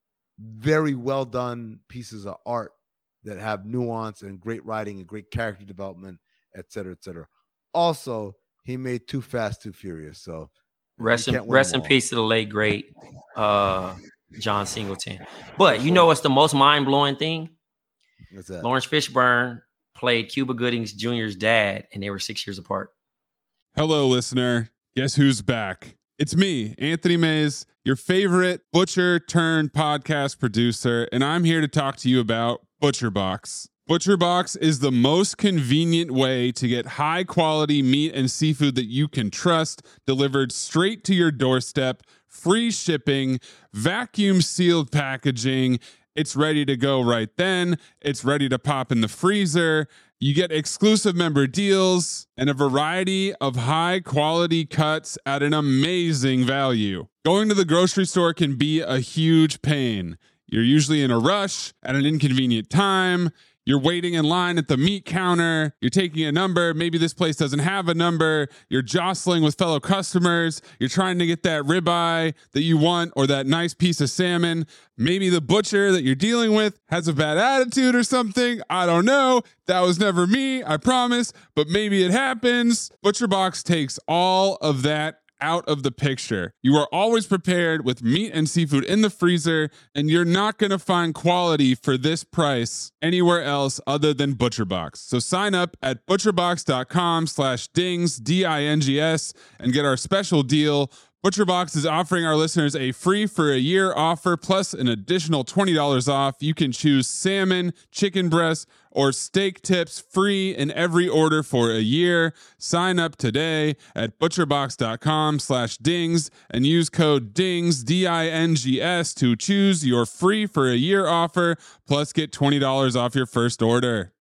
very well done pieces of art that have nuance and great writing and great character development, et cetera, et cetera. Also, he made Too Fast, Too Furious. So
rest in, rest in peace to the late, great uh, John Singleton. But you know what's the most mind-blowing thing?
What's that?
Lawrence Fishburne played Cuba Gooding Junior's dad, and they were six years apart.
Hello, listener. Guess who's back? It's me, Anthony Mays, your favorite butcher turned podcast producer, and I'm here to talk to you about ButcherBox. ButcherBox is the most convenient way to get high quality meat and seafood that you can trust delivered straight to your doorstep, free shipping, vacuum sealed packaging. It's ready to go right then. It's ready to pop in the freezer. You get exclusive member deals and a variety of high quality cuts at an amazing value. Going to the grocery store can be a huge pain. You're usually in a rush at an inconvenient time. You're waiting in line at the meat counter. You're taking a number. Maybe this place doesn't have a number. You're jostling with fellow customers. You're trying to get that ribeye that you want or that nice piece of salmon. Maybe the butcher that you're dealing with has a bad attitude or something. I don't know. That was never me, I promise. But maybe it happens. ButcherBox takes all of that out of the picture. You are always prepared with meat and seafood in the freezer, and you're not going to find quality for this price anywhere else other than ButcherBox. So sign up at butcherbox.com slash dings, D I N G S, and get our special deal. ButcherBox is offering our listeners a free for a year offer plus an additional twenty dollars off. You can choose salmon, chicken breast, or steak tips free in every order for a year. Sign up today at butcherbox.com slash dings and use code DINGS, D I N G S, to choose your free for a year offer, plus get twenty dollars off your first order.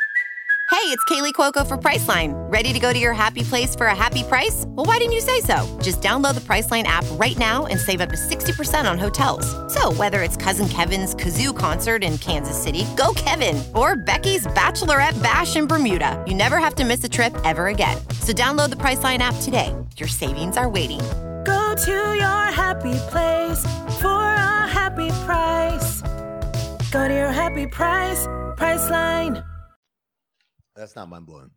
Hey, it's Kaylee Cuoco for Priceline. Ready to go to your happy place for a happy price? Well, why didn't you say so? Just download the Priceline app right now and save up to sixty percent on hotels. So whether it's Cousin Kevin's Kazoo Concert in Kansas City, go Kevin, or Becky's Bachelorette Bash in Bermuda, you never have to miss a trip ever again. So download the Priceline app today. Your savings are waiting.
Go to your happy place for a happy price. Go to your happy price, Priceline.
That's not mind blowing.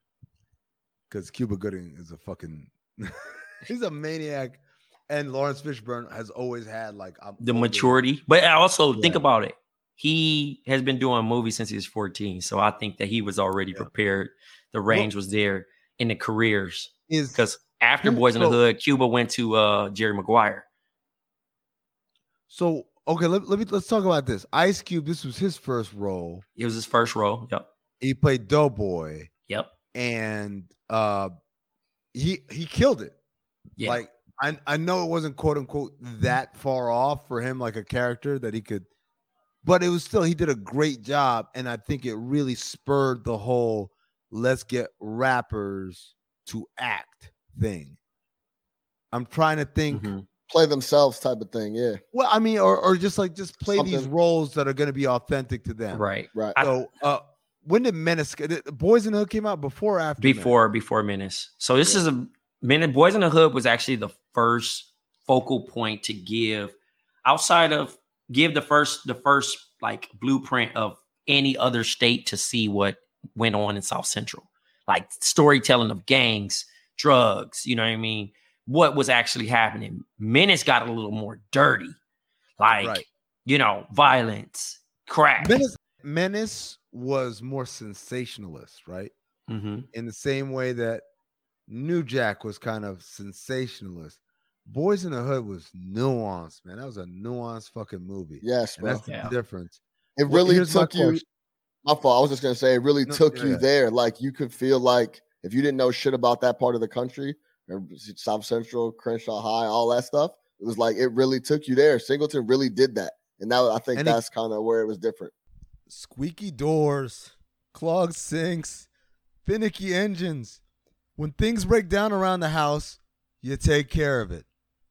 Because Cuba Gooding is a fucking, he's a maniac. And Lawrence Fishburne has always had like I'm
the maturity. But also
yeah.
think about it. He has been doing movies since he was fourteen. So I think that he was already yeah. prepared. The range well, was there in the careers. Because after Boys in the Hood, Cuba went to uh, Jerry Maguire.
So, okay, let, let me, let's talk about this. Ice Cube, this was his first role.
It was his first role. Yep.
He played Doughboy.
Yep.
And uh, he he killed it.
Yeah.
Like, I, I know it wasn't quote unquote that far off for him, like a character that he could, but it was still, he did a great job. And I think it really spurred the whole let's get rappers to act thing. I'm trying to think.
Mm-hmm. Play themselves type of thing. Yeah.
Well, I mean, or, or just like, just play
Something.
these roles that are going to be authentic to them.
Right.
Right.
So, uh, when did Menace, Boys in the Hood came out before or after?
Before,
Menace?
before Menace. So this yeah. is a minute. Boys in the Hood was actually the first focal point to give outside of give the first, the first like blueprint of any other state to see what went on in South Central, like storytelling of gangs, drugs, you know what I mean? What was actually happening. Menace got a little more dirty, like, right. you know, violence, crack.
Menace, Menace was more sensationalist, right?
Mm-hmm.
In the same way that New Jack was kind of sensationalist. Boys in the Hood was nuanced, man. That was a nuanced fucking movie.
Yes,
bro. That's yeah. the difference.
It really well, took you. My fault. I was just gonna say it really no, took yeah. you there. Like you could feel like if you didn't know shit about that part of the country, South Central, Crenshaw High, all that stuff, it was like it really took you there. Singleton really did that, and now I think and that's kind of where it was different.
Squeaky doors, clogged sinks, finicky engines. When things break down around the house, you take care of it.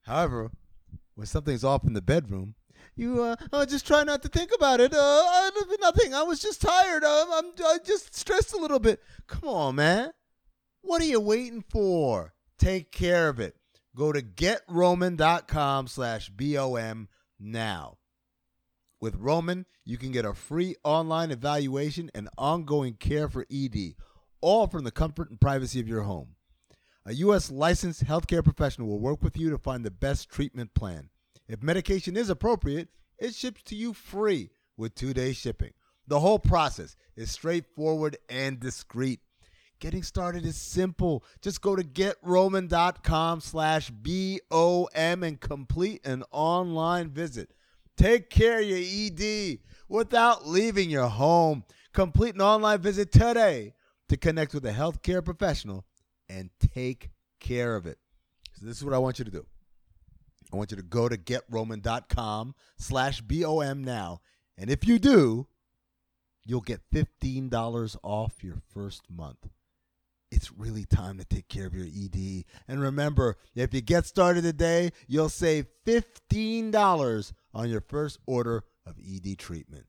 However, when something's off in the bedroom, you uh, oh, just try not to think about it. Uh, I, nothing. I was just tired. Uh, I'm I just stressed a little bit. Come on, man. What are you waiting for? Take care of it. Go to getroman.com slash BOM now. With Roman, you can get a free online evaluation and ongoing care for E D, all from the comfort and privacy of your home. A U S licensed healthcare professional will work with you to find the best treatment plan. If medication is appropriate, it ships to you free with two-day shipping. The whole process is straightforward and discreet. Getting started is simple. Just go to getroman.com slash BOM and complete an online visit. Take care of your E D without leaving your home. Complete an online visit today to connect with a healthcare professional and take care of it. So this is what I want you to do. I want you to go to getroman.com slash BOM now. And if you do, you'll get fifteen dollars off your first month. It's really time to take care of your E D. And remember, if you get started today, you'll save fifteen dollars on your first order of E D treatment.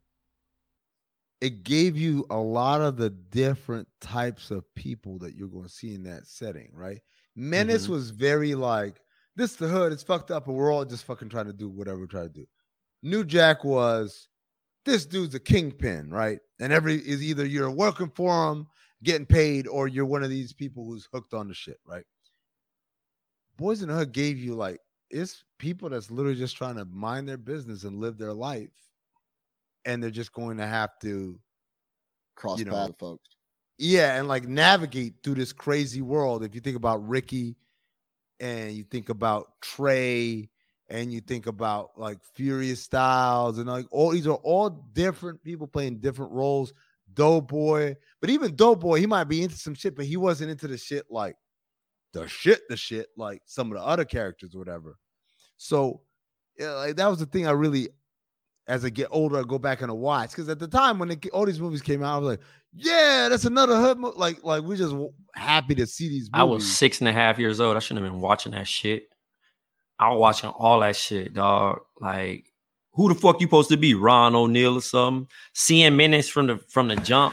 It gave you a lot of the different types of people that you're going to see in that setting, right? Menace mm-hmm. was very like, this is the hood, it's fucked up, and we're all just fucking trying to do whatever we're trying to do. New Jack was, this dude's a kingpin, right? And every is either you're working for him, getting paid, or you're one of these people who's hooked on the shit, right? Boys in the Hood gave you like, it's people that's literally just trying to mind their business and live their life. And they're just going to have to
cross
you know,
paths, folks.
Yeah, and like navigate through this crazy world. If you think about Ricky and you think about Trey and you think about like Furious Styles and like all these are all different people playing different roles. Doughboy, but even Doughboy, he might be into some shit, but he wasn't into the shit like the shit, the shit like some of the other characters or whatever. So yeah, like that was the thing I really, as I get older, I go back and I watch. Because at the time when it, all these movies came out, I was like, yeah, that's another hood movie. Like, like we're just happy to see these movies.
I was six and a half years old. I shouldn't have been watching that shit. I was watching all that shit, dog. Like, who the fuck you supposed to be? Ron O'Neal or something? Seeing Menace from the from the jump.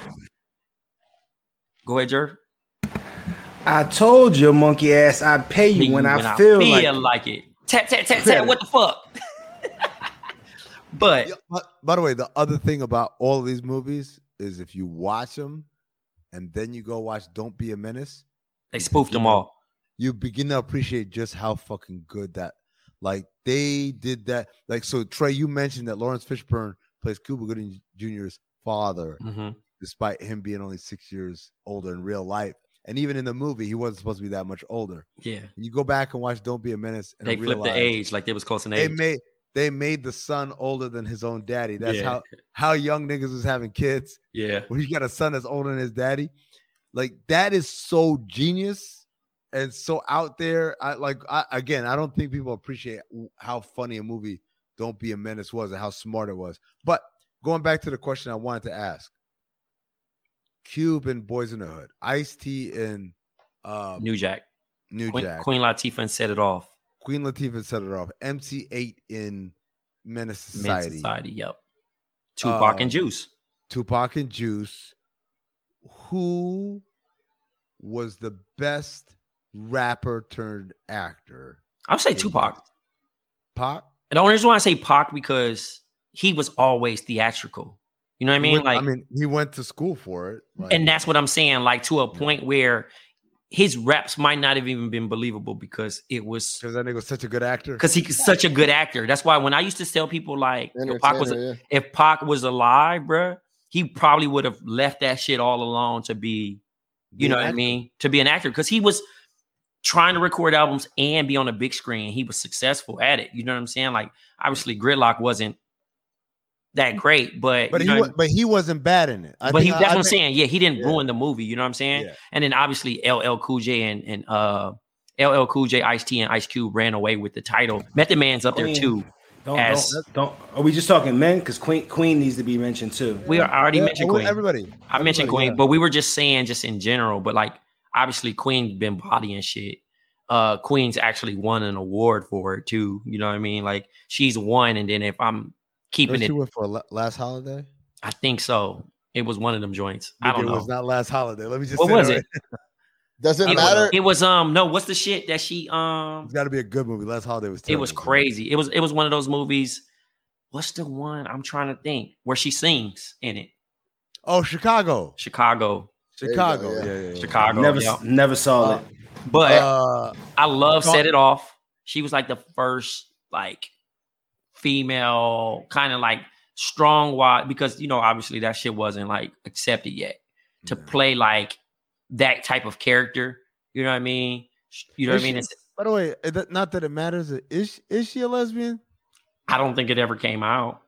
Go ahead, Jer.
I told you, monkey ass, I'd pay you when, when I, I feel, feel like,
like it. Tap, tap, tap, tap. What the fuck? But,
yeah, but by the way, the other thing about all of these movies is if you watch them and then you go watch Don't Be a Menace,
they spoofed them all.
You begin to appreciate just how fucking good that, like they did that. Like, so Trey, you mentioned that Lawrence Fishburne plays Cuba Gooding Junior's father,
mm-hmm.
despite him being only six years older in real life. And even in the movie, he wasn't supposed to be that much older.
Yeah.
And you go back and watch Don't Be a Menace. And
they flipped the age like they was close in age.
They made they made the son older than his own daddy. That's
yeah.
how how young niggas was having kids.
Yeah.
When you got a son that's older than his daddy. Like that is so genius and so out there. I like I, again, I don't think people appreciate how funny a movie Don't Be a Menace was and how smart it was. But going back to the question I wanted to ask. Cube and Boys in the Hood, Ice-T and um,
New Jack,
New
Queen,
Jack,
Queen Latifah and Set It Off.
Queen Latifah set it off. M C eight in Menace Society.
Menace Society, yep. Tupac um, and Juice.
Tupac and Juice. Who was the best rapper turned actor?
I'll say Tupac.
Pac?
And the only reason why I say Pac because he was always theatrical. You know what I mean?
Went,
like,
I mean, he went to school for it. Like,
and that's what I'm saying. Like to a point yeah. where his raps might not have even been believable because it was
because that nigga was such a good actor.
Because he's such a good actor. That's why when I used to tell people like if Pac was
yeah.
if Pac was alive, bro, he probably would have left that shit all alone to be, you be know what actor. I mean, to be an actor because he was trying to record albums and be on a big screen. He was successful at it. You know what I'm saying? Like obviously, Gridlock wasn't that great, but
but
you know
he
I mean?
but he wasn't bad in it. I
but he,
I,
that's
I
what I'm
think,
saying. Yeah, he didn't
yeah.
ruin the movie. You know what I'm saying?
Yeah.
And then obviously L L Cool J and and uh L L Cool J, Ice-T, and Ice Cube ran away with the title. Method Man's up there too.
Don't,
as,
don't, don't. Are we just talking men? Because Queen Queen needs to be mentioned too.
We are already
yeah,
mentioned
well,
Queen.
Everybody.
I
everybody,
mentioned Queen,
yeah.
but we were just saying just in general. But like obviously Queen been bodying shit. uh, Queens actually won an award for it too. You know what I mean? Like she's won, and then if I'm keeping
She
it,
went for Last Holiday.
I think so. It was one of them joints. I don't
it
know.
It was not Last Holiday. Let me just.
What
say
was
that
it?
right.
Does it,
it
matter?
Was, it was um no. What's the shit that she um?
It's got to be a good movie. Last Holiday was. Terrible.
It was crazy. It was it was one of those movies. What's the one I'm trying to think where she sings in it?
Oh, Chicago.
Chicago.
Chicago.
Go, yeah.
Yeah, yeah, yeah.
Chicago.
Never,
yeah.
never saw
Uh,
it.
But
Uh,
I love Set It Off. She was like the first like female kind of like strong wide because you know obviously that shit wasn't like accepted yet to
Yeah.
play like that type of character. You know what I mean? You know
Is
what I mean?
she-
It's,
by the way, it- that- not that it matters. Is is she a lesbian?
I don't think it ever came out.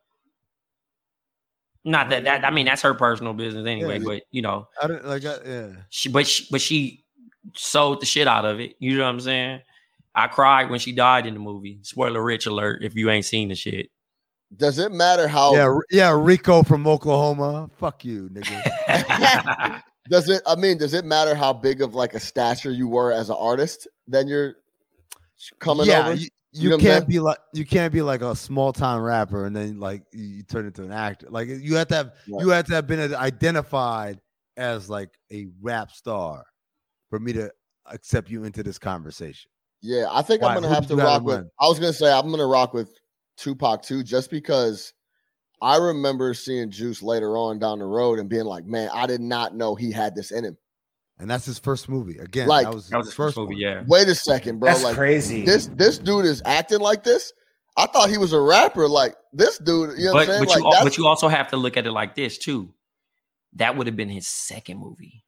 Not that that I mean that's her personal business anyway.
Yeah.
But you know,
I don't like. I, yeah.
she but she but she sold the shit out of it. You know what I'm saying? I cried when she died in the movie. Spoiler rich alert if you ain't seen the shit.
Does it matter how?
Yeah, yeah, Rico from Oklahoma. Fuck you, nigga.
Does it? I mean, does it matter how big of like a stature you were as an artist? Then you're coming
yeah,
over.
you,
You
you
know what I'm
can't
saying?
be like you can't be like a small time rapper and then like you, you turn into an actor. Like you have to have
Right.
you have to have been identified as like a rap star for me to accept you into this conversation.
Yeah, I think
Why?
I'm gonna
Who
have
you
to
got
rock
in
with.
mind?
I was gonna say I'm gonna rock with Tupac too, just because I remember seeing Juice later on down the road and being like, "Man, I did not know he had this in him."
And that's his first movie. Again,
Like-
that was,
That was his first movie,
one.
yeah.
Wait a second, bro.
That's
like
crazy.
this this dude is acting like this. I thought he was a rapper. Like this dude, you know what I'm
But
saying?
but
Like
you al-
that's
but you also have to look at it like this too. That would have been his second movie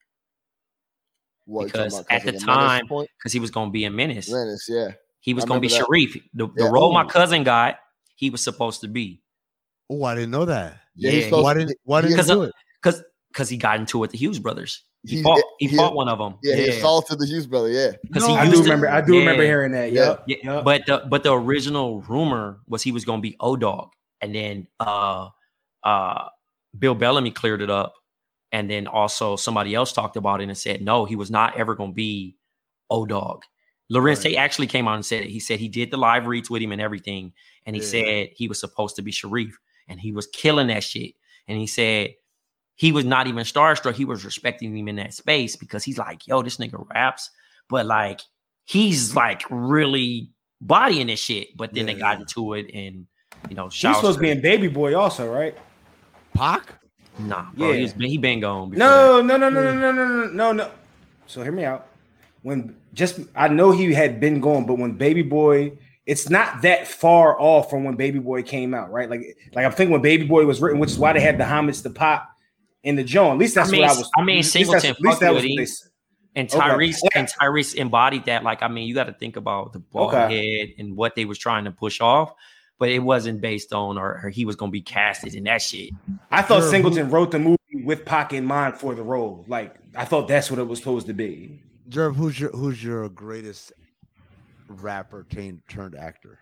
what, you talking
because
about, 'cause
at
of
the
Menace
time,
point?
because he was going to be a menace.
Menace, yeah.
He was
I
going to be
remember that.
Sharif. The, the
Yeah.
role my
Ooh.
cousin got, he was supposed to be.
Oh, I didn't know that.
Yeah, he's
Yeah,
supposed
Why
to-
didn't why
he-
didn't
Because
you do
of-
it?
Because because he got into it with the Hughes brothers. He,
He-
fought. He,
he-
fought one of them.
Yeah, he
yeah.
assaulted the Hughes brother. Yeah,
Because
No,
he
I
used
do
to-
remember. I do remember
yeah.
hearing that.
Yeah.
Yep.
Yeah,
Yep.
but the but the original rumor was he was going to be O-Dog, and then uh uh Bill Bellamy cleared it up, and then also somebody else talked about it and said no, he was not ever going to be O-Dog. Lorenz
Right.
Tate actually came out and said it. He said he did the live reads with him and everything, and he
Yeah.
said he was supposed to be Sharif, and he was killing that shit. And he said he was not even starstruck. He was respecting him in that space because he's like, yo, this nigga raps, but like he's like really bodying this shit. But then
Yeah,
they got
yeah.
into it, and you know,
He's
shouts
supposed to be
to-
in Baby Boy also, right?
Pac?
Nah, bro,
Yeah.
he's been he been gone. before that.
No, no, no, no, no, no, no, no, no, no. So hear me out. When just I know he had been gone, but when Baby Boy, it's not that far off from when Baby Boy came out, right? Like, like I'm thinking when Baby Boy was written, which is why they had the homage to Pop in the joint. At least that's
I mean,
what I was.
I mean,
at least that's-
Singleton
at least that
fucked
was
with
what they
him.
said.
And
Okay.
Tyrese
Yeah.
and Tyrese embodied that. Like, I mean, you got to think about the bald
Okay.
head and what they was trying to push off, but it wasn't based on or, or he was gonna be casted in that shit.
I thought
Sure,
Singleton wrote the movie with Pac in mind for the role. Like, I thought that's what it was supposed to be.
Jerv, who's your who's your greatest rapper turned turned actor?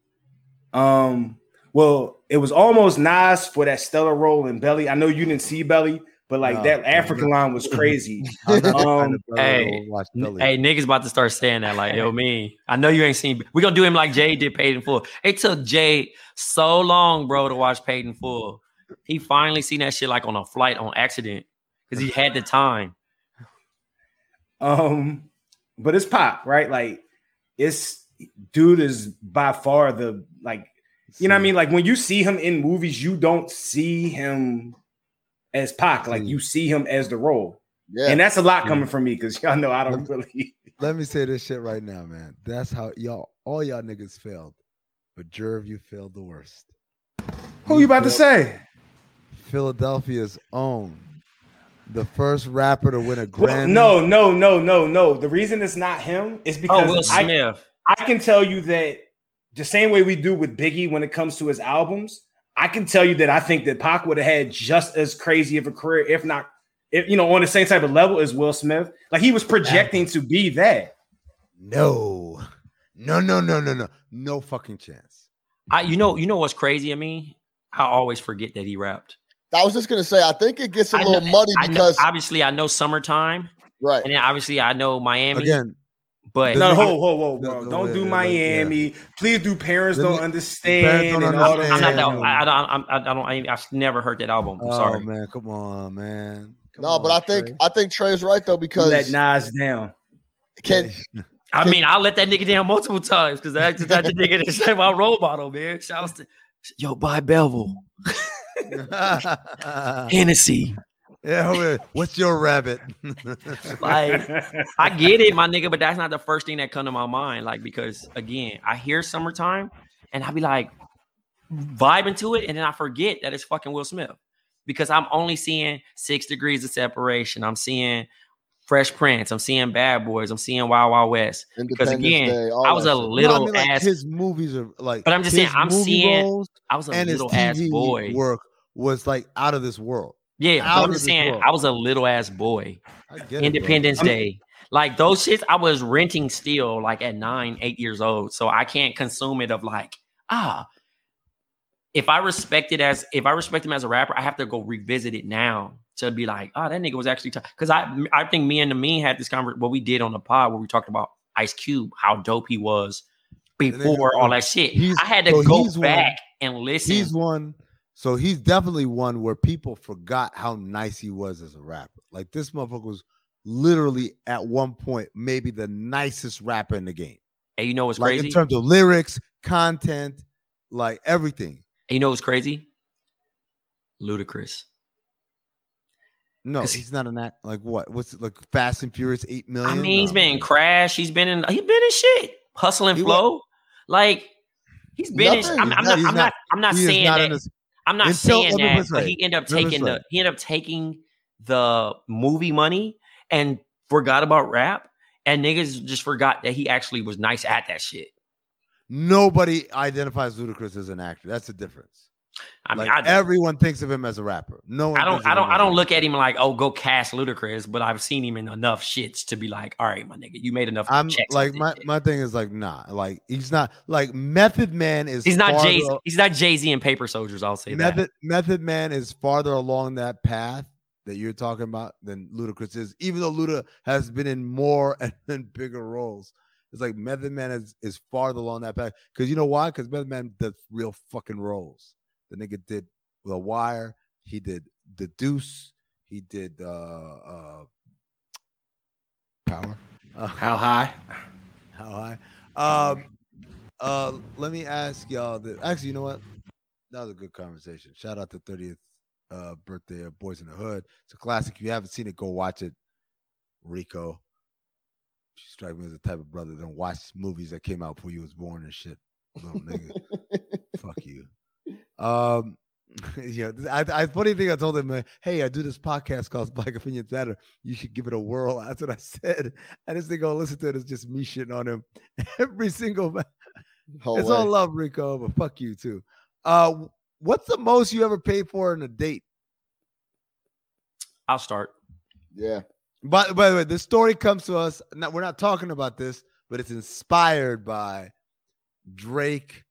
Um, well, it was almost Nas for that stellar role in Belly. I know you didn't see Belly, but like
No,
that
no,
African
no.
line was crazy.
I'm not the kind
Um,
of brother that
hey,
will watch
N-
Belly.
Hey, niggas about to start saying that, like, yo, me. I know you ain't seen. We're gonna do him like Jay did Paid in Full. It took Jay so long, bro, to watch Paid in Full. He finally seen that shit like on a flight on accident because he had the time.
Um, but it's Pop, right? Like, it's dude is by far the like, you know what I mean? Like when you see him in movies, you don't see him as Pac, like you see him as the role.
yeah.
And that's a lot coming from me because y'all know I don't really.
Let me say this shit right now, man. That's how y'all all y'all niggas failed. But Jerv, you failed the worst.
Who you about to
failed
say?
Philadelphia's own. The first rapper to win a
Well,
Grammy.
no, no, no, no, no. The reason it's not him is
Oh,
because
Will
I,
Smith.
I can tell you that the same way we do with Biggie when it comes to his albums, I can tell you that I think that Pac would have had just as crazy of a career, if not, if you know, on the same type of level as Will Smith. Like he was projecting to be that.
No. No, no, no, no, no. No fucking chance.
I, you know, you know what's crazy? I mean, I always forget that he rapped.
I was just gonna say, I think it gets a
I
little
know-
muddy
I know-
because
obviously I know Summertime,
right.
and then obviously I know Miami.
Again,
But
no, whoa, whoa, whoa, bro!
No, no,
don't
yeah,
do
yeah,
Miami.
yeah.
Please do. Parents
Let
don't
me-
understand.
Parents don't
and all
understand.
I'm not
that.
that. I, I don't. I, I don't. I, I've never heard that album. I'm
Oh
sorry.
man, come on, man. Come
No,
on,
but I think
Trey.
I think Trey's right though
You
because
let Nas down.
can
I mean, I'll let that nigga down multiple times because that's that the nigga that's my role model, man. Shouts to yo, buy Belleville, Hennessy.
Yeah, well, what's your rabbit?
Like, I get it, my nigga, but that's not the first thing that come to my mind. Like, because again, I hear Summertime and I be like vibing to it, and then I forget that it's fucking Will Smith because I'm only seeing Six Degrees of Separation. I'm seeing Fresh Prince. I'm seeing Bad Boys. I'm seeing Wild Wild West. Because again,
Day, all
I was
that
a
shit.
little
No, I mean, like,
ass.
his movies are like,
But I'm just saying,
his
I'm
movie
seeing.
roles
I was a
and his
little
T
ass
V
boy.
work was like out of this world.
Yeah,
Out
but I'm
of
just
this
saying,
world.
I was a little ass boy.
I get it,
Independence
bro.
Day, like those shits, I was renting still, like at nine, eight years old. So I can't consume it of like, ah. If I respect it as, if I respect him as a rapper, I have to go revisit it now to be like, oh, that nigga was actually tough. Because I, I think me and the mean had this conversation. What we did on the pod where we talked about Ice Cube, how dope he was before all that shit.
He's-
I had to
so
go
he's
back
one-
and listen.
He's one. So he's definitely one where people forgot how nice he was as a rapper. Like this motherfucker was literally at one point maybe the nicest rapper in the game.
And you know what's
Like
crazy?
in terms of lyrics, content, like everything.
And you know what's crazy? Ludacris.
No,
'Cause
he's not an act. Like what? What's it, like Fast and Furious eight million?
I mean, he's
No,
been in Crash. He's been in. He's been in shit. Hustle and
He
Flow. Like he's been. In,
Nothing.
I'm, I'm
He's
not.
not-
I'm not. I'm not
he is
saying
not
that.
in this-
I'm not
until-
saying
let me
that.
put it
But
right.
he ended up
Let me
taking
put it
the.
right.
He ended up taking the movie money and forgot about rap. And niggas just forgot that he actually was nice at that shit.
Nobody identifies Ludacris as an actor. That's the difference.
I mean,
Like
I,
everyone thinks of him as a rapper. No one.
I don't.
thinks of
I don't.
him
I
as
don't
a
look
rapper.
at him like, oh, go cast Ludacris. But I've seen him in enough shits to be like, all right, my nigga, you made enough.
I'm
checks
like
on
my,
this shit.
my thing is like nah, like he's not like Method Man is
He's not
farther-
Jay. He's not Jay Z and Paper Soldiers. I'll say that.
Method Method Man is farther along that path that you're talking about than Ludacris is, even though Luda has been in more and, and bigger roles. It's like Method Man is, is farther along that path. Because you know why? Because Method Man does real fucking roles. The nigga did The Wire, he did The Deuce, he did uh uh Power. Uh,
How high?
How high? Um, uh, let me ask y'all. That, actually, you know what? That was a good conversation. Shout out to thirtieth uh, birthday of Boys in the Hood. It's a classic. If you haven't seen it, go watch it. Rico. You strike me as the type of brother that don't watch movies that came out before you was born and shit. Little nigga. Fuck you. Um, yeah, I, I funny thing I told him, man, hey, I do this podcast called Black Opinions Matter. You should give it a whirl. That's what I said. And this thing gonna listen to it is just me shitting on him every single man.
Whole
It's
way.
all love, Rico, but fuck you too. Uh, what's the most you ever paid for in a date?
I'll start.
Yeah.
By, by the way, this story comes to us. Not, we're not talking about this, but it's inspired by Drake.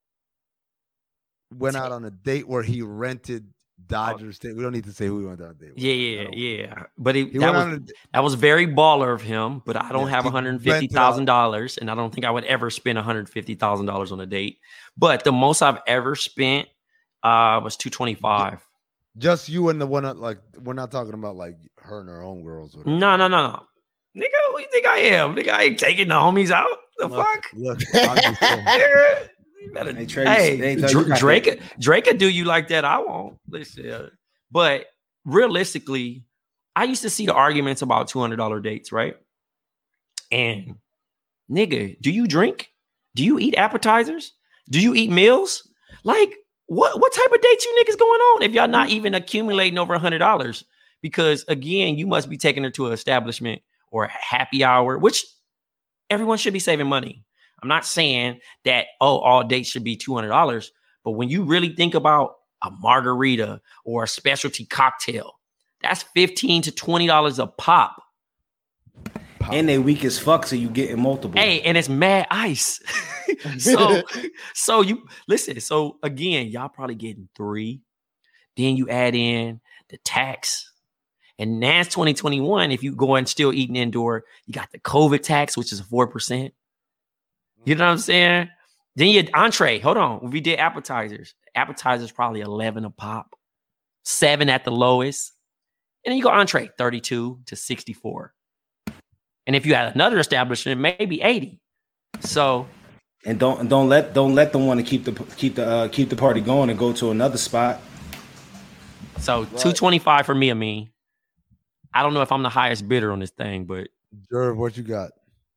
Went out on a date where he rented Dodgers. State. We don't need to say who he went on a date with.
Yeah, yeah, yeah. But it,
He
that
went
was
on a,
that was very baller of him. But I don't
Yeah,
have
he
one hundred fifty thousand dollars, and I don't think I would ever spend one hundred fifty thousand dollars on a date. But the most I've ever spent uh, was two twenty five.
just you and the one that, like, we're not talking about like her and her own girls. Or
No, no, no, no. Nigga, what you think I am? Nigga, I ain't taking the homies out. The
Look,
fuck?
Look, I'm just saying.
Nigga, you better-
Hey, Trace,
hey,
they thought
Dra-
you got
Drake,
that.
Drake could do you like that. I won't. Listen, uh, but realistically, I used to see the arguments about two hundred dollars dates, right? And nigga, do you drink? Do you eat appetizers? Do you eat meals? Like, what what type of dates you niggas going on if y'all not even accumulating over one hundred dollars? Because again, you must be taking her to an establishment or a happy hour, which everyone should be saving money. I'm not saying that, oh, all dates should be two hundred dollars, but when you really think about a margarita or a specialty cocktail, that's fifteen to twenty dollars a pop.
And they weak as fuck, so you getting multiple.
Hey, and it's mad ice. so, so you listen. So again, y'all probably getting three. Then you add in the tax, And now it's twenty twenty-one. If you go and still eating indoor, you got the COVID tax, which is four percent. You know what I'm saying? Then you entree. Hold on. We did appetizers. Appetizers probably eleven a pop, seven at the lowest. And then you go entree, thirty-two to sixty-four. And if you had another establishment, maybe eighty. So,
and don't don't let don't let them want to keep the keep the uh, keep the party going and go to another spot.
So right. two twenty-five for me. I mean, I don't know if I'm the highest bidder on this thing, but
Jerv, what you got?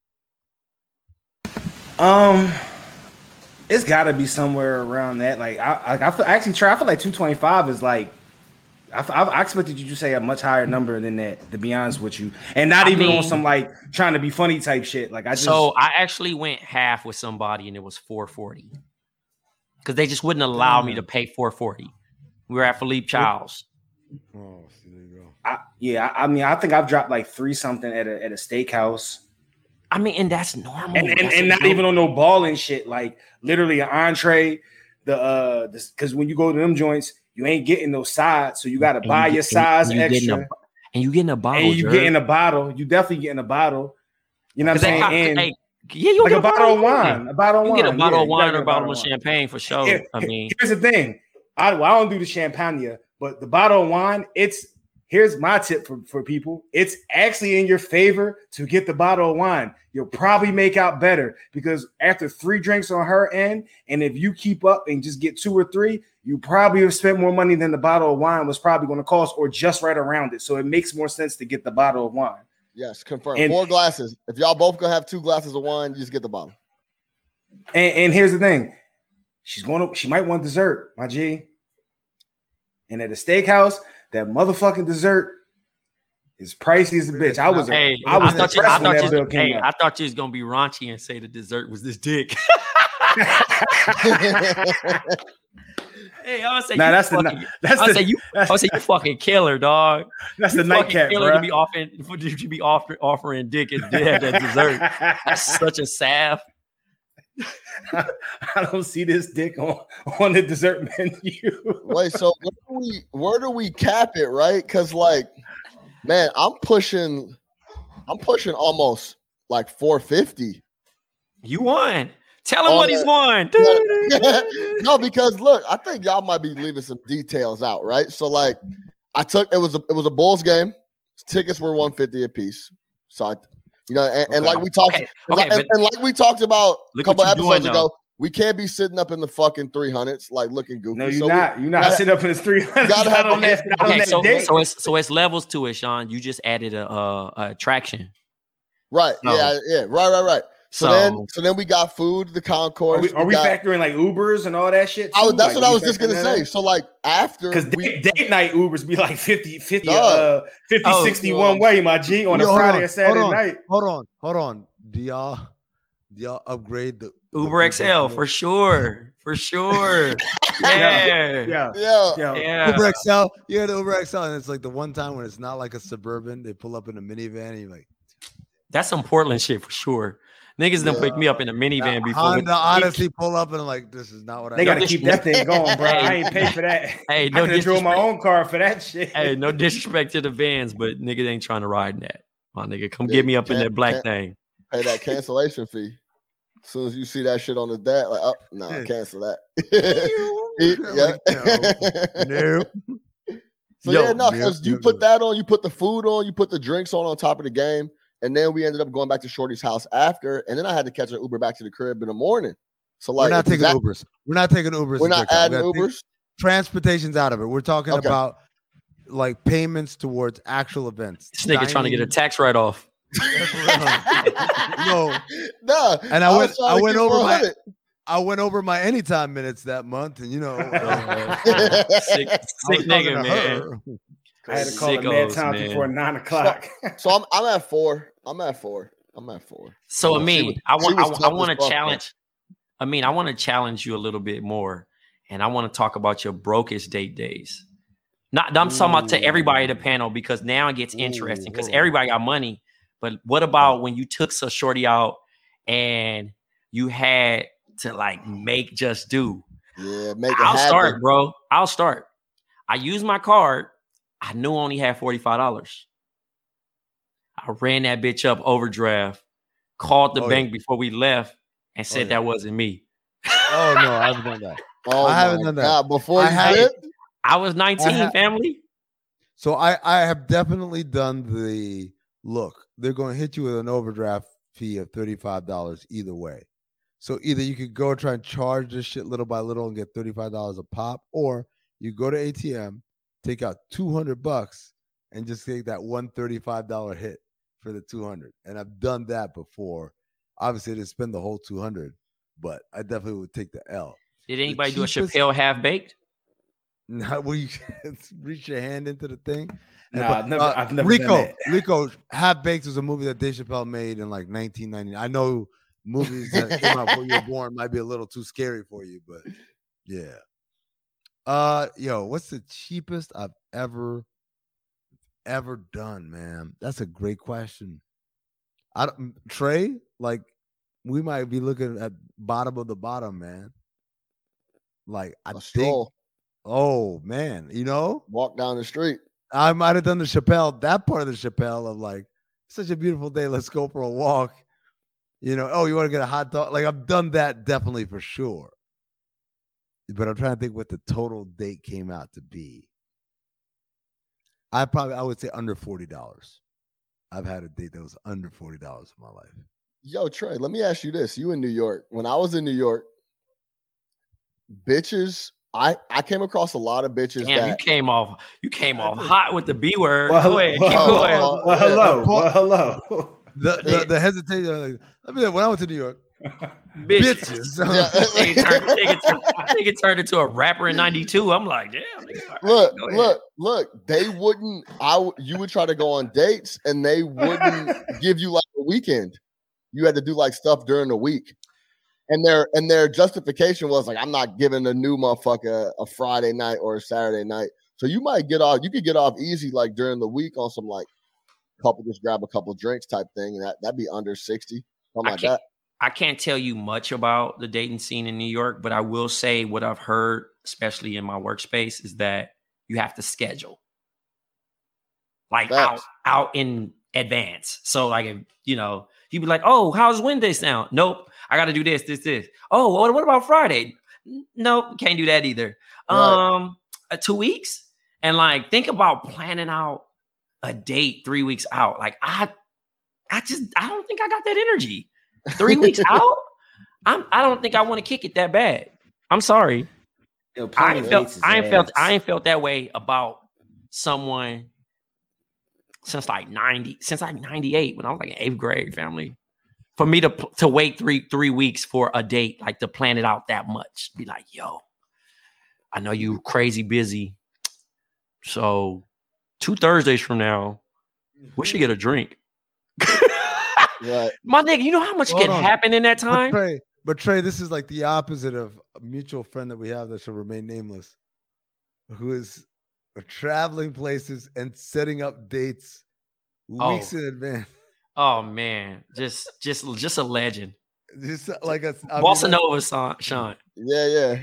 Um, it's got to be somewhere around that. Like I, I, I feel, actually try. I feel like two twenty-five is like. I, I, I expected you to say a much higher number than that. To be honest with you, and not I even mean, on some like trying to be funny type shit. Like I just.
So I actually went half with somebody, and it was four forty because they just wouldn't allow mm-hmm. me to pay four forty. We were at Philippe Charles.
Oh, see, there you go.
I, yeah, I, I mean, I think I've dropped like three something at a at a steakhouse.
I mean, and that's normal.
And and,
that's
and not
normal.
even on no balling shit. Like literally an entree. The uh, because when you go to them joints, you ain't getting those sides, so you got to buy you your get, size and extra.
A, and you getting a bottle.
And you
Jerv.
getting a bottle. You definitely getting a bottle. You know what I'm saying?
They,
and
hey, yeah, you
like
get
a bottle of wine.
wine.
A bottle of
you
wine.
get a bottle
yeah,
of wine or a bottle
of
of champagne for sure.
Here,
I mean,
here's the thing. I, well, I don't do the champagne, but the bottle of wine, it's here's my tip for, for people. It's actually in your favor to get the bottle of wine. You'll probably make out better because after three drinks on her end, and if you keep up and just get two or three, you probably have spent more money than the bottle of wine was probably going to cost, or just right around it. So it makes more sense to get the bottle of wine.
Yes, confirm.
And,
Four glasses. If y'all both gonna have two glasses of wine, you just get the bottle.
And, and here's the thing. She's going to, she might want dessert, my G. And at a steakhouse, that motherfucking dessert is pricey as a bitch. I was,
hey,
I was
I thought you, I thought you,
you
hey, I thought you was gonna be raunchy and say the dessert was this dick. Hey, I would say
nah,
you
that's
fucking,
the that's
I
the
say you I would say you fucking killer, dog.
That's
you
the nightcap,
killer
bro.
to be offering to be offer, offering dick and have that dessert. That's such a salve.
I, I don't see this dick on, on the dessert menu.
Wait, so where do we where do we cap it, right? Because like, man, I'm pushing, I'm pushing almost like four fifty.
You won. Tell him oh, what he's won.
No, because look, I think y'all might be leaving some details out, right? So like, I took it was a it was a Bulls game. Tickets were one fifty a piece. So I, you know, and, okay. and like we talked,
okay. Okay,
and, and like we talked about a couple episodes
doing,
ago,
though.
we can't be sitting up in the fucking three hundreds like looking goofy.
No, you're
so
not.
We,
you're not sitting up in the three hundreds.
Gotta have
on that,
okay,
on that
so,
date.
so it's so it's levels to it, Sean. You just added a, a, a attraction.
Right.
So,
yeah. Yeah. Right. Right. Right. So, so then, so then we got food, the concourse.
Are we, are we, we got, factoring like Ubers and all that shit?
I was, that's
like,
what I was just gonna say. So like after,
because
date,
date night Ubers be like fifty, fifty, uh, fifty, oh, sixty one oh, way, my G, on
yo,
a Friday
on,
or Saturday
hold
night.
Hold on, hold on. Do y'all, do y'all upgrade the
Uber X L for sure, for sure.
Yeah,
yeah, yeah,
yeah. yeah.
Uber X L, yeah, the Uber X L, and it's like the one time when it's not like a Suburban, they pull up in a minivan, and you're like,
that's some Portland shit for sure. Niggas done yeah. pick me up in a minivan before.
Honda honestly pull up and I'm like, this is not what I.
They got to keep that thing going, bro. I ain't pay for that.
Hey, no
I could drove my own car for that shit.
Hey, no disrespect to the vans, but niggas ain't trying to ride in that. My nigga, come yeah, get me up in that black thing.
Pay that cancellation fee. As soon as you see that shit on the dash, like, oh no, nah, cancel that. yeah.
No.
So Yo, yeah, no, because you put that on, you put the food on, you put the drinks on on top of the game. And then we ended up going back to Shorty's house after, and then I had to catch an Uber back to the crib in the morning. So like,
we're not taking
that,
Ubers. We're not taking Ubers.
We're not adding Ubers.
Transportation's out of it. We're talking
okay.
about like payments towards actual events.
This nigga Dining. Trying to get a tax write off.
No,
nah.
And I, I went. I went over my. It. I went over my anytime minutes that month, and you know, uh,
sick, sick nigga, man.
I had to call Sickos, it mad time man. Before nine o'clock.
So, so I'm I'm at four. I'm at four. I'm at four.
So I mean, was, I want I, I want to challenge. I mean, I want to challenge you a little bit more, and I want to talk about your brokest date days. Not I'm Ooh. talking about to everybody at the panel because now it gets Ooh. interesting because everybody got money. But what about when you took a shorty out and you had to like make just do?
Yeah, make.
I'll start, bro. I'll start. I use my card. I knew I only had forty-five dollars. I ran that bitch up overdraft, called the
oh,
bank
yeah.
before we left, and said oh, yeah. that wasn't me.
Oh no, I haven't done that.
Oh,
I haven't done that.
God. Before you
I
did?
I was nineteen,
I ha-
family.
So I, I have definitely done the look. They're going to hit you with an overdraft fee of thirty-five dollars either way. So either you could go try and charge this shit little by little and get thirty-five dollars a pop, or you go to A T M, take out two hundred bucks, and just take that one thirty-five dollars hit for the two hundred. And I've done that before. Obviously, I didn't spend the whole two hundred, but I definitely would take the L.
Did anybody cheapest, do a Chappelle half baked?
Not where you reach your hand into the thing.
No,
nah,
I've never,
uh,
I've never
Rico,
done that.
Rico, Half Baked was a movie that Dave Chappelle made in like nineteen ninety-nine. I know movies that came out before you were born might be a little too scary for you, but yeah. Uh, yo, what's the cheapest I've ever, ever done, man? That's a great question. I don't, Trey, like, we might be looking at bottom of the bottom, man. Like, I
a
think.
Stroll.
Oh man, you know,
walk down the street.
I might have done the Chappelle, that part of the Chappelle of like, such a beautiful day, let's go for a walk. You know, oh, you want to get a hot dog? Like, I've done that definitely for sure. But I'm trying to think what the total date came out to be. I probably, I would say under forty dollars. I've had a date that was under forty dollars in my life.
Yo, Trey, let me ask you this. You in New York. When I was in New York, bitches, I, I came across a lot of bitches.
Damn,
that,
you came off you came off hot with the B word.
Well,
Go ahead,
well,
keep
well,
going.
well, well, hello. Well, hello.
The, the, the hesitation. I mean, when I went to New York,
bitches.
bitches.
Yeah. they, turned, they, get turned, they get turned into a rapper in ninety-two. I'm like, damn.
Look, look, look. They wouldn't. I. You would try to go on dates, and they wouldn't give you like a weekend. You had to do like stuff during the week. And their and their justification was like, I'm not giving a new motherfucker a Friday night or a Saturday night. So you might get off, you could get off easy like during the week on some like couple, just grab a couple drinks type thing. And that, that'd be under sixty, something like that.
I can't tell you much about the dating scene in New York, but I will say what I've heard, especially in my workspace, is that you have to schedule. Like out, out in advance. So like, if, you know, you'd be like, oh, how's Wednesday sound? Nope. I got to do this, this, this. Oh, what, what about Friday? Nope, can't do that either. Right. Um, uh, two weeks. And like, think about planning out a date three weeks out. Like I, I just, I don't think I got that energy. Three weeks out. I'm, I don't think I want to kick it that bad. I'm sorry. Yo, I ain't felt, I ain't felt, I ain't felt that way about someone since like ninety, since like ninety-eight when I was like in eighth grade, family. For me to to wait three three weeks for a date, like to plan it out that much, be like, yo, I know you crazy busy, so two Thursdays from now, we should get a drink.
Right.
My nigga, you know how much Hold can on. happen in that time?
But Trey, but Trey, this is like the opposite of a mutual friend that we have that shall remain nameless, who is traveling places and setting up dates weeks oh. in advance.
Oh man, just just just a legend.
Just like a I
Bossa
mean,
Nova song, Sean.
Yeah, yeah.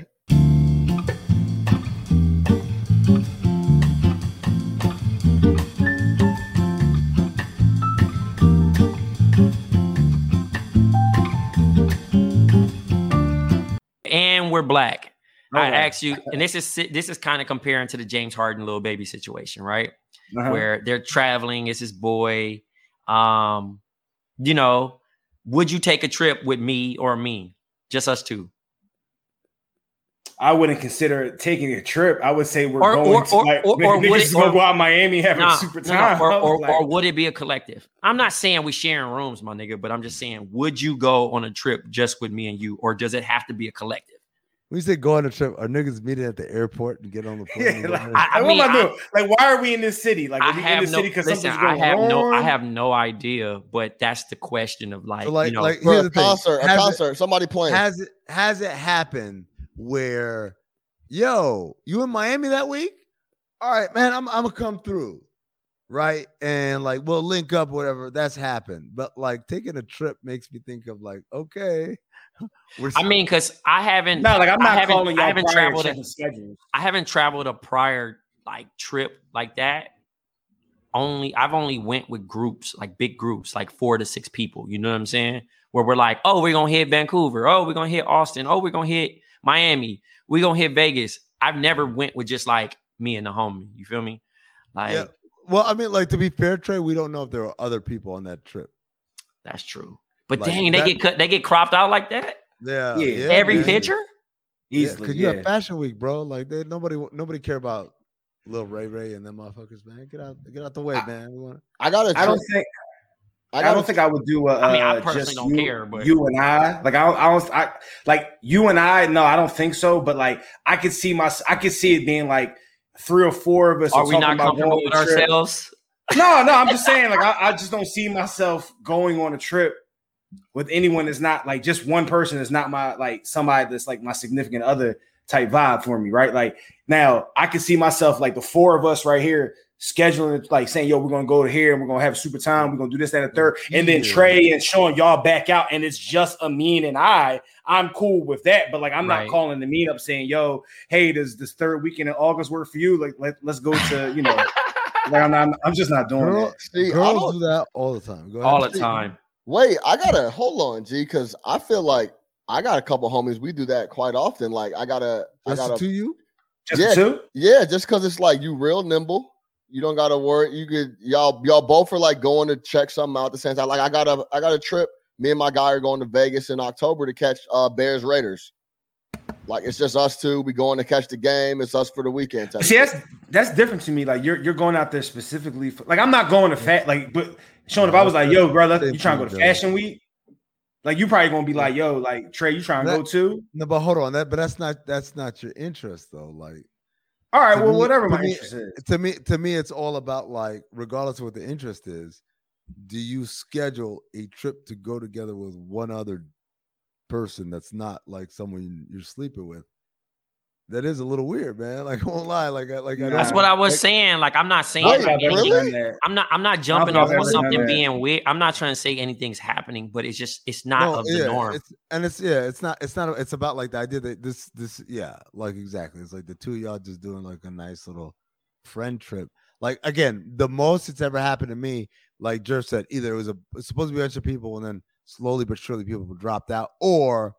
And we're black. Oh, I asked you, and this is this is kind of comparing to the James Harden Lil Baby situation, right? Uh-huh. Where they're traveling, it's his boy. Um, you know, would you take a trip with me or me? Just us two.
I wouldn't consider taking a trip. I would say we're
or,
going
or,
to
or,
like
or, or
niggas
would
it,
or,
go out in Miami having
nah,
a super time.
Nah, or, or,
like,
or would it be a collective? I'm not saying we sharing rooms, my nigga, but I'm just saying, would you go on a trip just with me and you, or does it have to be a collective?
We say go on a trip. Are niggas meeting at the airport and get on the plane?
Yeah, like, I, I mean, what am I doing? Like, why are we in this city? Like, are
I
we
have
in this
no,
city because
listen,
something's going
I have
on?
no, I have no idea, but that's the question of like,
so like,
you know,
like
for
here's
a
the thing.
concert, a
has
concert,
it,
somebody playing.
Has it has it happened where, yo, you in Miami that week? All right, man, I'm I'm gonna come through, right? And like we'll link up, whatever. That's happened. But like taking a trip makes me think of like, okay.
We're I mean, because I haven't.
No, like I'm not
I haven't,
calling y'all
I haven't
prior
traveled. A, I haven't traveled a prior like trip like that, only I've only went with groups, like big groups, like four to six people. You know what I'm saying? Where we're like, oh, we're gonna hit Vancouver. Oh, we're gonna hit Austin. Oh, we're gonna hit Miami. We're gonna hit Vegas. I've never went with just like me and the homie. You feel me? Like,
yeah. Well, I mean, like to be fair, Trey, we don't know if there are other people on that trip.
That's true. But
like,
dang,
that,
they get cut, they get cropped out like that.
Yeah,
yeah.
yeah
Every
man.
picture.
Easily, because
yeah.
you have Fashion Week, bro. Like they, nobody, nobody care about Lil Ray Ray and them motherfuckers, man. Get out, get out the way,
I,
man. We want.
I gotta.
I don't think. I, I don't think I would do. A,
I mean, I
uh,
personally
just
don't
you,
care, but
you and I, like I, I was, I like you and I. No, I don't think so. But like, I could see my, I could see it being like three or four of us.
Are we not comfortable with ourselves?
No, no. I'm just saying, like, I, I just don't see myself going on a trip with anyone that's not like just one person is not my like somebody that's like my significant other type vibe for me, right? Like now I can see myself like the four of us right here scheduling it, like saying, yo, we're gonna go to here and we're gonna have a super time, we're gonna do this, that, and the third, and then Trey and Sean y'all back out, and it's just Amin and I. I'm cool with that, but like I'm
Right.
not calling the meetup saying, yo, hey, does this third weekend in August work for you? Like let, let's go to, you know, like I'm not I'm just not doing
Girl,
that.
See, I
girls
don't-
do that all the time. Go ahead.
All the time.
Wait, I gotta hold on, G, because I feel like I got a couple homies. We do that quite often. Like I gotta,
Just
I gotta,
to you.
Just
yeah,
two?
yeah, just because it's like you real nimble. You don't gotta worry. You could y'all y'all both are like going to check something out at the same time. Like I got a I got a trip. Me and my guy are going to Vegas in October to catch uh Bears Raiders. Like it's just us two. We going to catch the game. It's us for the weekend. type
See,
of
that's that's different to me. Like you're you're going out there specifically for like I'm not going to fat like but Sean, if I was like, yo, bro, let, you trying to go to Fashion Week? Like you probably gonna be like, yo, like Trey, you trying to
That-
go too?
No, but hold on. That, but that's not that's not your interest though. Like,
All right,
to
well,
me-
whatever
to
my
me-
interest is.
To me, to me, it's all about like, regardless of what the interest is, do you schedule a trip to go together with one other person that's not like someone you're sleeping with? That is a little weird, man. Like, I won't lie. Like, I- like I
That's
don't-
what I was
like,
saying. Like, I'm not saying
Wait,
anything.
really?
I'm not. I'm not jumping
I've
off
never
on
done
something
that.
being weird. I'm not trying to say anything's happening, but it's just it's not
No,
of the
yeah,
norm.
It's, and it's yeah, it's not. It's not. It's about like the idea that this this yeah, like exactly. It's like the two of y'all just doing like a nice little friend trip. Like again, the most it's ever happened to me, like Jerv said, either it was a it's supposed to be a bunch of people, and then slowly but surely people dropped out, or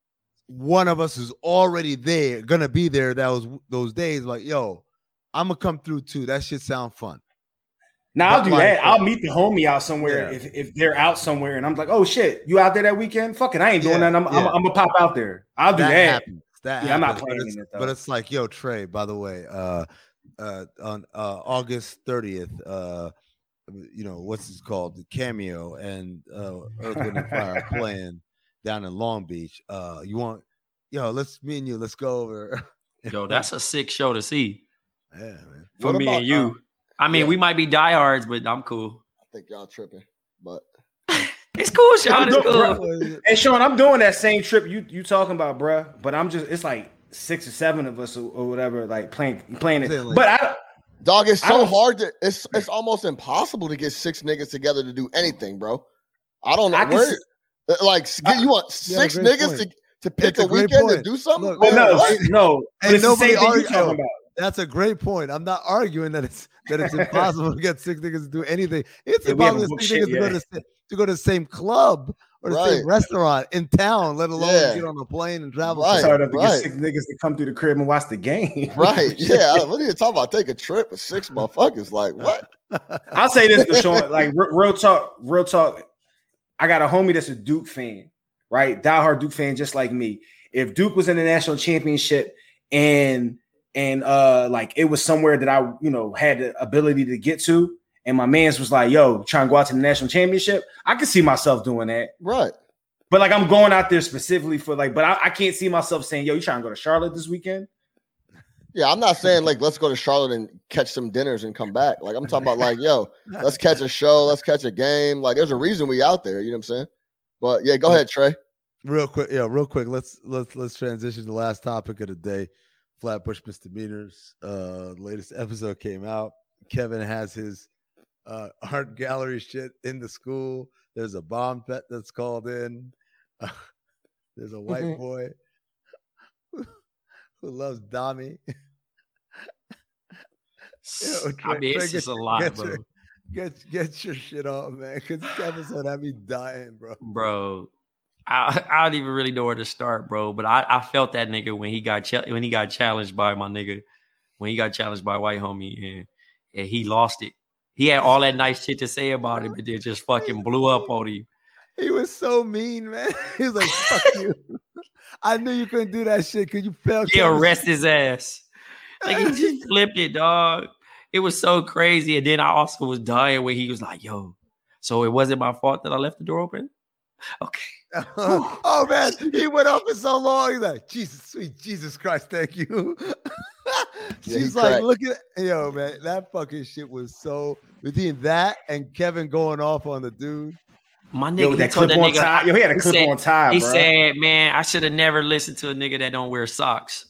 one of us is already there, gonna be there. That was those days. Like, yo, I'm gonna come through too. That shit sound fun.
Now I'll
But
do
like-
that. I'll meet the homie out somewhere
Yeah.
if, if they're out somewhere and I'm like, oh shit, you out there that weekend? Fuck it, I ain't doing
Yeah,
that. I'm, I'm,
yeah.
I'm gonna pop out there. I'll do
that
that.
happens. That
Yeah, I'm not
happens, but
planning
it's-
it, though.
But it's like, yo, Trey, by the way, uh, uh, on uh, August thirtieth, uh, you know, what's this called? The Cameo and uh, Earth, Wind, and Fire are playing down in Long Beach. Uh, you want, yo, let's, me and you, let's go over.
Yo, that's a sick show to see
Yeah, man.
for
What
me
about,
and you.
um,
I mean,
yeah.
we might be diehards, but I'm cool.
I think y'all tripping, but
It's cool, Sean. It's
Look,
cool.
bro. Hey Sean, I'm doing that same trip you you talking about, bruh. But I'm just it's like six or seven of us or, or whatever, like playing playing it.
Saying, like-
But I
dog, it's
I
so
don't-
hard to it's it's almost impossible to get six niggas together to do anything, bro. I don't know
I can
where
see-
uh, like get, you want
You have a
six
great
niggas
point.
to, to pick
It's a
a
great
weekend to
point.
do something.
Look,
oh,
Man,
no,
what?
no. But
And
it's the
nobody
same thing you
argue-
talking
yo,
about.
That's a great point. I'm not arguing that it's that it's impossible to get six niggas to do anything. It's
Yeah, we haven't
impossible to
booked
six
shit
niggas to go
yet.
to, the- to go to the same club or the same
Right.
restaurant in town, let alone
Yeah.
get on a plane and travel.
Right.
It's hard enough to
right.
get six niggas to come through the crib and watch the game.
Right. Yeah. I- What are you talking about? Take a trip with six motherfuckers. Like what?
I'll say this to Sean, like re- real talk, real talk. I got a homie that's a Duke fan, right? Diehard Duke fan, just like me. If Duke was in the national championship and and uh like it was somewhere that I you know had the ability to get to, and my man's was like, yo, trying to go out to the national championship, I could see myself doing that.
Right.
But like I'm going out there specifically for like, but I, I can't see myself saying, yo, you trying to go to Charlotte this weekend?
Yeah, I'm not saying like let's go to Charlotte and catch some dinners and come back. Like I'm talking about like, yo, let's catch a show, let's catch a game. Like there's a reason we out there, you know what I'm saying? But yeah, go ahead, Trey.
Real quick, yeah, real quick. Let's let's let's transition to the last topic of the day. Flatbush Misdemeanors. Uh, latest episode came out. Kevin has his uh, art gallery shit in the school. There's a bomb vet that's called in. Uh, there's a white boy who loves Dami. Yo, Trey,
I mean,
Trey,
it's just
get,
a lot,
get
bro.
Your, get get your shit off, man. Because this episode had me dying, bro.
Bro, I, I don't even really know where to start, bro. But I, I felt that nigga when he got ch- when he got challenged by my nigga, when he got challenged by White Homie, and, and he lost it. He had all that nice shit to say about him, but then just fucking blew up on him.
He was so mean, man. He was like, "Fuck you." I knew you couldn't do that shit because you felt.
Yeah, arrest his ass. Like he just flipped it, dog. It was so crazy. And then I also was dying when he was like, "Yo, so it wasn't my fault that I left the door open." Okay.
Oh man, he went up for so long. He's like, "Jesus, sweet Jesus Christ, thank you." She's
yeah,
like,
cracked.
"Look at yo, man, that fucking shit was so between that and Kevin going off on the dude."
My nigga,
Yo,
he
that
told
clip
that
on
nigga,
tie. Yo, he had a
he
clip
said-
on tie,
He
bro.
said, "Man, I should have never listened to a nigga that don't wear socks."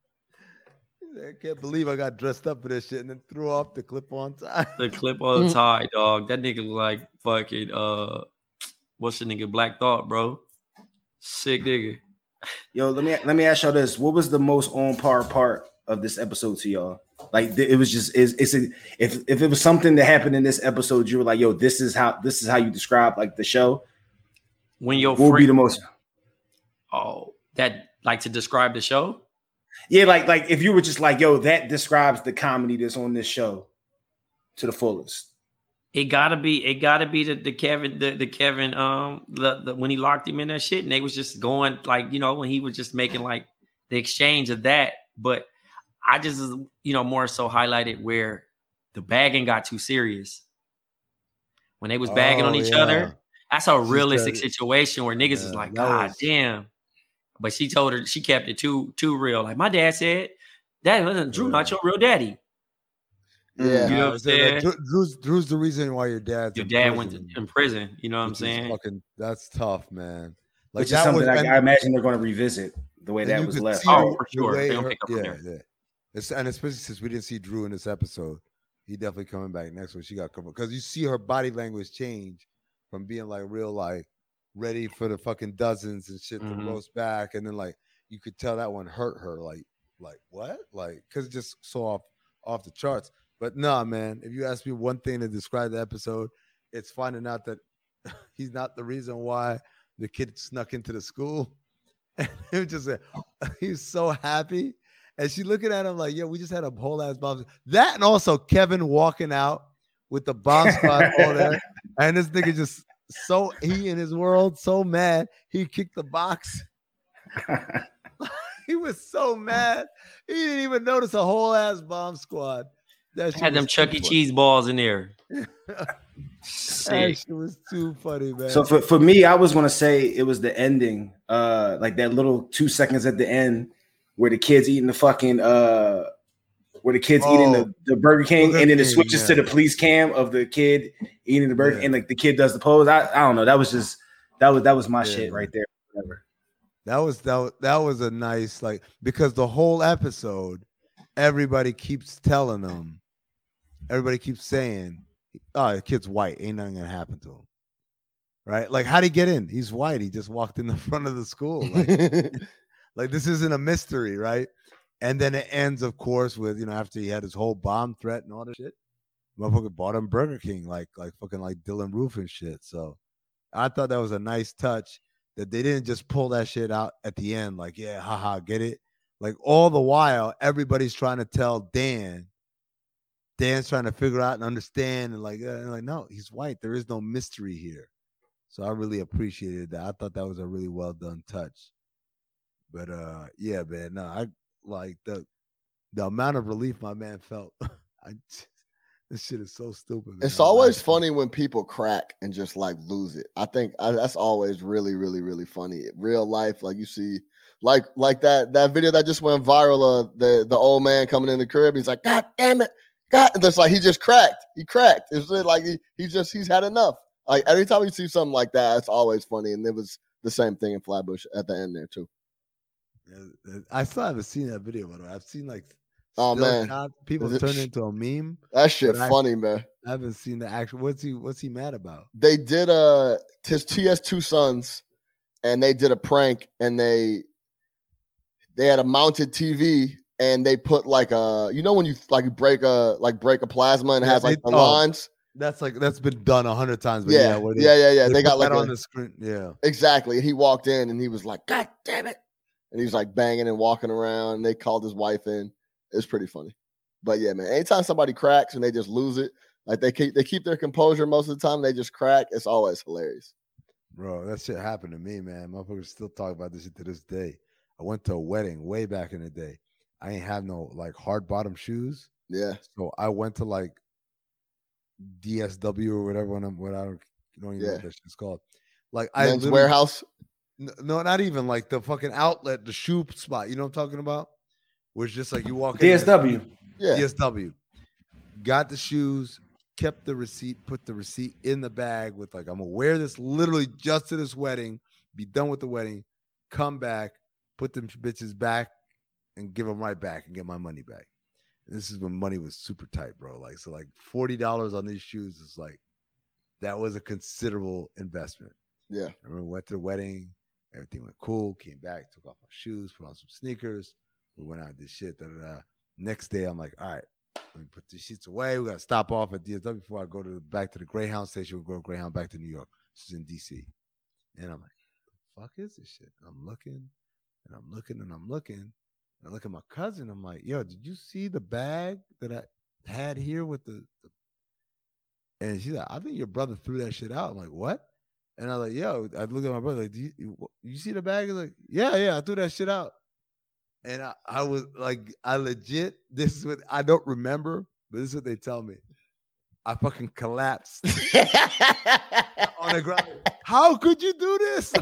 I can't believe I got dressed up for this shit and then threw off the clip on tie.
The clip on tie, dog. That nigga look like fucking uh, what's the nigga? Black Thought, bro. Sick nigga.
Yo, let me let me ask y'all this: what was the most on par part of this episode to y'all? Like it was just is it's a, if if it was something that happened in this episode, you were like, "Yo, this is how this is how you describe like the show."
When your
what would
friend,
be the most?
Oh, that like to describe the show?
Yeah, like like if you were just like, "Yo, that describes the comedy that's on this show to the fullest."
It gotta be, it gotta be the, the Kevin, the, the Kevin, um, the, the when he locked him in that shit, and they was just going like, you know, when he was just making like the exchange of that. But I just, you know, more so highlighted where the bagging got too serious. When they was bagging
Oh,
on each
yeah.
other, that's a
She
realistic
said-
situation where niggas
Yeah,
is like,
that
God
was-
damn. But she told her, she kept it too, too real. Like my dad said, that wasn't Drew, not your real daddy.
Yeah.
You know
Uh,
what I'm
so that
saying?
Drew- Drew's, Drew's the reason why your dad's
Your
in
dad went to,
prison,
in prison. You know what I'm
which is
saying?
Fucking, that's tough, man. Like
Which is
that
something
was,
I,
and-
I imagine they're going to revisit the way
and
that
you
was
could
left.
see
Oh,
the-
for
the
sure.
way
They don't
her-
pick up from
yeah,
there.
yeah. It's, and especially since we didn't see Drew in this episode, he definitely coming back next week. She got covered because you see her body language change from being like real, like ready for the fucking dozens and shit
Mhm.
to roast back, and then like you could tell that one hurt her, like, like what, like because it just so off off the charts. But nah, man, if you ask me one thing to describe the episode, it's finding out that he's not the reason why the kid snuck into the school. And it was just a, he's so happy. And she looking at him like, yo, we just had a whole ass bomb. That and also Kevin walking out with the bomb squad all there. And this nigga just so he in his world, so mad. He kicked the box. He was so mad. He didn't even notice a whole ass bomb squad. That shit
Had them
was
Chuck
too
E.
funny.
Cheese balls in there.
That
Sick.
shit was too funny, man.
So for, for me, I was gonna say it was the ending, uh, like that little two seconds at the end where the kid's eating the fucking uh where the kid's
Oh,
eating the, the Burger King,
Burger
and then it
King,
switches to
yeah.
the police cam of the kid eating the burger,
Yeah.
and like the kid does the pose. I, I don't know. That was just that was that was my
Yeah.
shit right there. Whatever.
That was that, was- that was a nice, like, because the whole episode, everybody keeps telling them, everybody keeps saying, oh, the kid's white, ain't nothing gonna happen to him. Right? Like, how'd he get in? He's white. He just walked in the front of the school. Like, like this isn't a mystery, right? And then it ends, of course, with, you know, after he had his whole bomb threat and all that shit, motherfucker bought him Burger King, like like fucking like Dylan Roof and shit. So I thought that was a nice touch that they didn't just pull that shit out at the end, like, yeah, haha, get it? Like all the while, everybody's trying to tell Dan. Dan's trying to figure out and understand, and like, uh, and like, no, he's white. There is no mystery here. So I really appreciated that. I thought that was a really well done touch. But uh, yeah, man, no, I like the the amount of relief my man felt. I this shit is so stupid.
It's
man.
always
Like,
funny when people crack and just like lose it. I think I, that's always really, really, really funny. Real life, like you see, like like that that video that just went viral. Uh, the the old man coming in the crib. He's like, God damn it, God! That's like he just cracked. He cracked. It's really like he he just he's had enough. Like every time you see something like that, it's always funny. And it was the same thing in Flatbush at the end there too.
uh, I still haven't seen that video, by the way. I've seen like
Oh,
still
man.
shot- people
Is it-
turn it into a meme.
That shit
But I-
funny, man.
I haven't seen the actual. What's he? What's he mad about?
They did a his he has two sons, and they did a prank, and they they had a mounted T V and they put like a, you know, when you like break a like break a plasma and it
Yeah,
has like
they-
the
oh.
lines.
That's like that's been done a hundred times. But
Yeah,
yeah, where they,
yeah, yeah, yeah.
They,
They got
put
like
that
a-
on the screen. Yeah,
Exactly. And he walked in and he was like, God damn it. And he was like banging and walking around. And they called his wife in. It was pretty funny. But yeah, man, anytime somebody cracks and they just lose it, like they keep they keep their composure most of the time, they just crack. It's always hilarious.
bro, that shit happened to me, man. Motherfuckers still talk about this shit to this day. I went to a wedding way back in the day. I ain't have no like hard bottom shoes.
Yeah.
So I went to like D S W or whatever. When I'm, what I don't, don't even know
Yeah.
what that shit's called. Like I
Men's
literally-
Warehouse.
N- No, not even like the fucking outlet, the shoe spot. You know what I'm talking about? Where it's just like you walk in
D S W.
Yeah.
D S W. Got the shoes, kept the receipt, put the receipt in the bag with like, I'm gonna wear this literally just to this wedding, be done with the wedding, come back, put them bitches back, and give them right back and get my money back. This is when money was super tight, bro. Like, so like forty dollars on these shoes is like, that was a considerable investment.
Yeah.
I remember we went to the wedding, everything went cool, came back, took off my shoes, put on some sneakers. We went out, did shit. Da, da, da. Next day, I'm like, all right, let me put these sheets away. We got to stop off at D S W before I go to the, back to the Greyhound station. We'll go Greyhound back to New York. This is in D C. And I'm like, the fuck is this shit? And I'm looking and I'm looking and I'm looking. And I look at my cousin. I'm like, yo, did you see the bag that I had here with the, the and she's like, I think your brother threw that shit out. I'm like, what? And I was like, yo, I look at my brother, like, do you, you, you see the bag? He's like, yeah, yeah, I threw that shit out. And I, I was like, I legit, this is what I don't remember, but this is what they tell me. I fucking collapsed on the ground. How could you do this?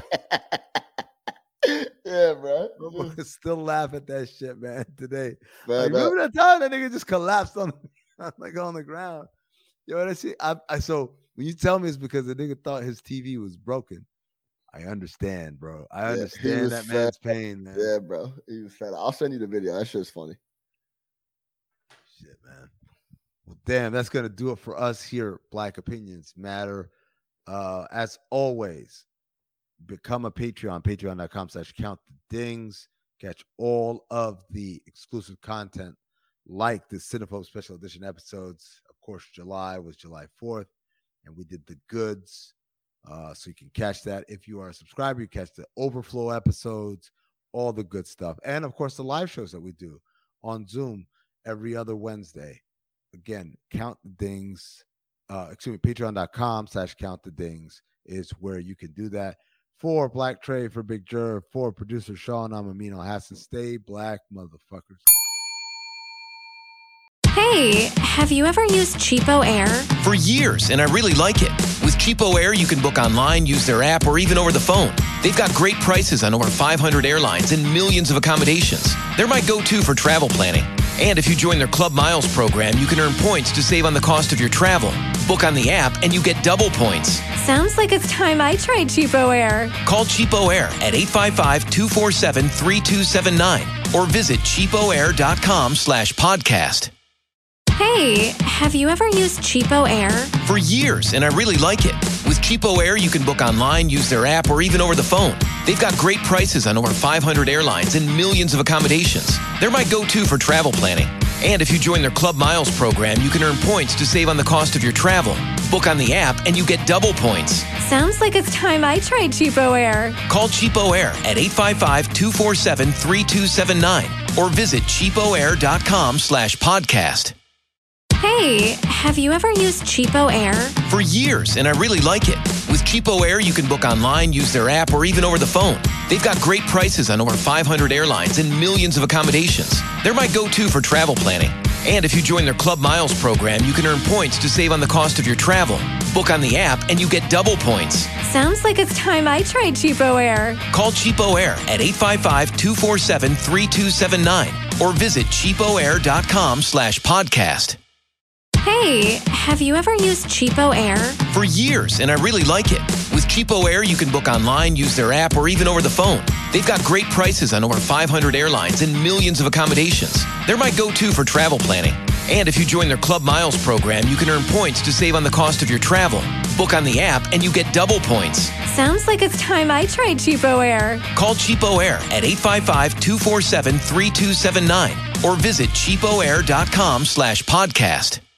Yeah, bro.
I still laugh at that shit, man, today.
Man,
Like,
that-
remember that time that nigga just collapsed on like on the ground? Yo, that shit. I, I so when you tell me it's because the nigga thought his T V was broken, I understand, bro. I
Yeah, he
understand
was
that
fat.
man's pain, man.
Yeah, bro. He was fat. I'll send you the video. That shit's funny.
Shit, man. Well, damn, that's gonna do it for us here. Black Opinions Matter. Uh, as always, become a Patreon. Patreon.com slash count the dings. Catch all of the exclusive content, like the Cinephobe special edition episodes. Of course, July was July fourth, and we did the goods. Uh, so you can catch that. If you are a subscriber, you catch the overflow episodes, all the good stuff. And of course, the live shows that we do on Zoom every other Wednesday. Again, Count the Dings. Uh, excuse me, patreon.com slash count the dings is where you can do that. For Black Trey, for Big Jer, for producer Sean, I'm Amin Al Hassan. Stay black, motherfuckers.
Hey, have you ever used Cheapo Air?
For years, and I really like it. With Cheapo Air, you can book online, use their app, or even over the phone. They've got great prices on over five hundred airlines and millions of accommodations. They're my go-to for travel planning. And if you join their Club Miles program, you can earn points to save on the cost of your travel. Book on the app, and you get double points.
Sounds like it's time I tried Cheapo Air.
Call Cheapo Air at eight five five, two four seven, three two seven nine or visit cheapoair.com slash podcast.
Hey, have you ever used Cheapo Air?
For years, and I really like it. With Cheapo Air, you can book online, use their app, or even over the phone. They've got great prices on over five hundred airlines and millions of accommodations. They're my go-to for travel planning. And if you join their Club Miles program, you can earn points to save on the cost of your travel. Book on the app, and you get double points.
Sounds like it's time I tried Cheapo Air.
Call Cheapo Air at eight five five, two four seven, three two seven nine or visit cheapoair.com slash podcast.
Hey, have you ever used Cheapo Air?
For years, and I really like it. With Cheapo Air, you can book online, use their app, or even over the phone. They've got great prices on over five hundred airlines and millions of accommodations. They're my go-to for travel planning. And if you join their Club Miles program, you can earn points to save on the cost of your travel. Book on the app, and you get double points.
Sounds like it's time I tried Cheapo Air.
Call Cheapo Air at eight five five, two four seven, three two seven nine or visit cheapoair.com slash podcast.
Hey, have you ever used Cheapo Air?
For years, and I really like it. With Cheapo Air, you can book online, use their app, or even over the phone. They've got great prices on over five hundred airlines and millions of accommodations. They're my go-to for travel planning. And if you join their Club Miles program, you can earn points to save on the cost of your travel. Book on the app, and you get double points.
Sounds like it's time I tried Cheapo Air.
Call Cheapo Air at eight five five, two four seven, three two seven nine or visit cheapoair.com slash podcast.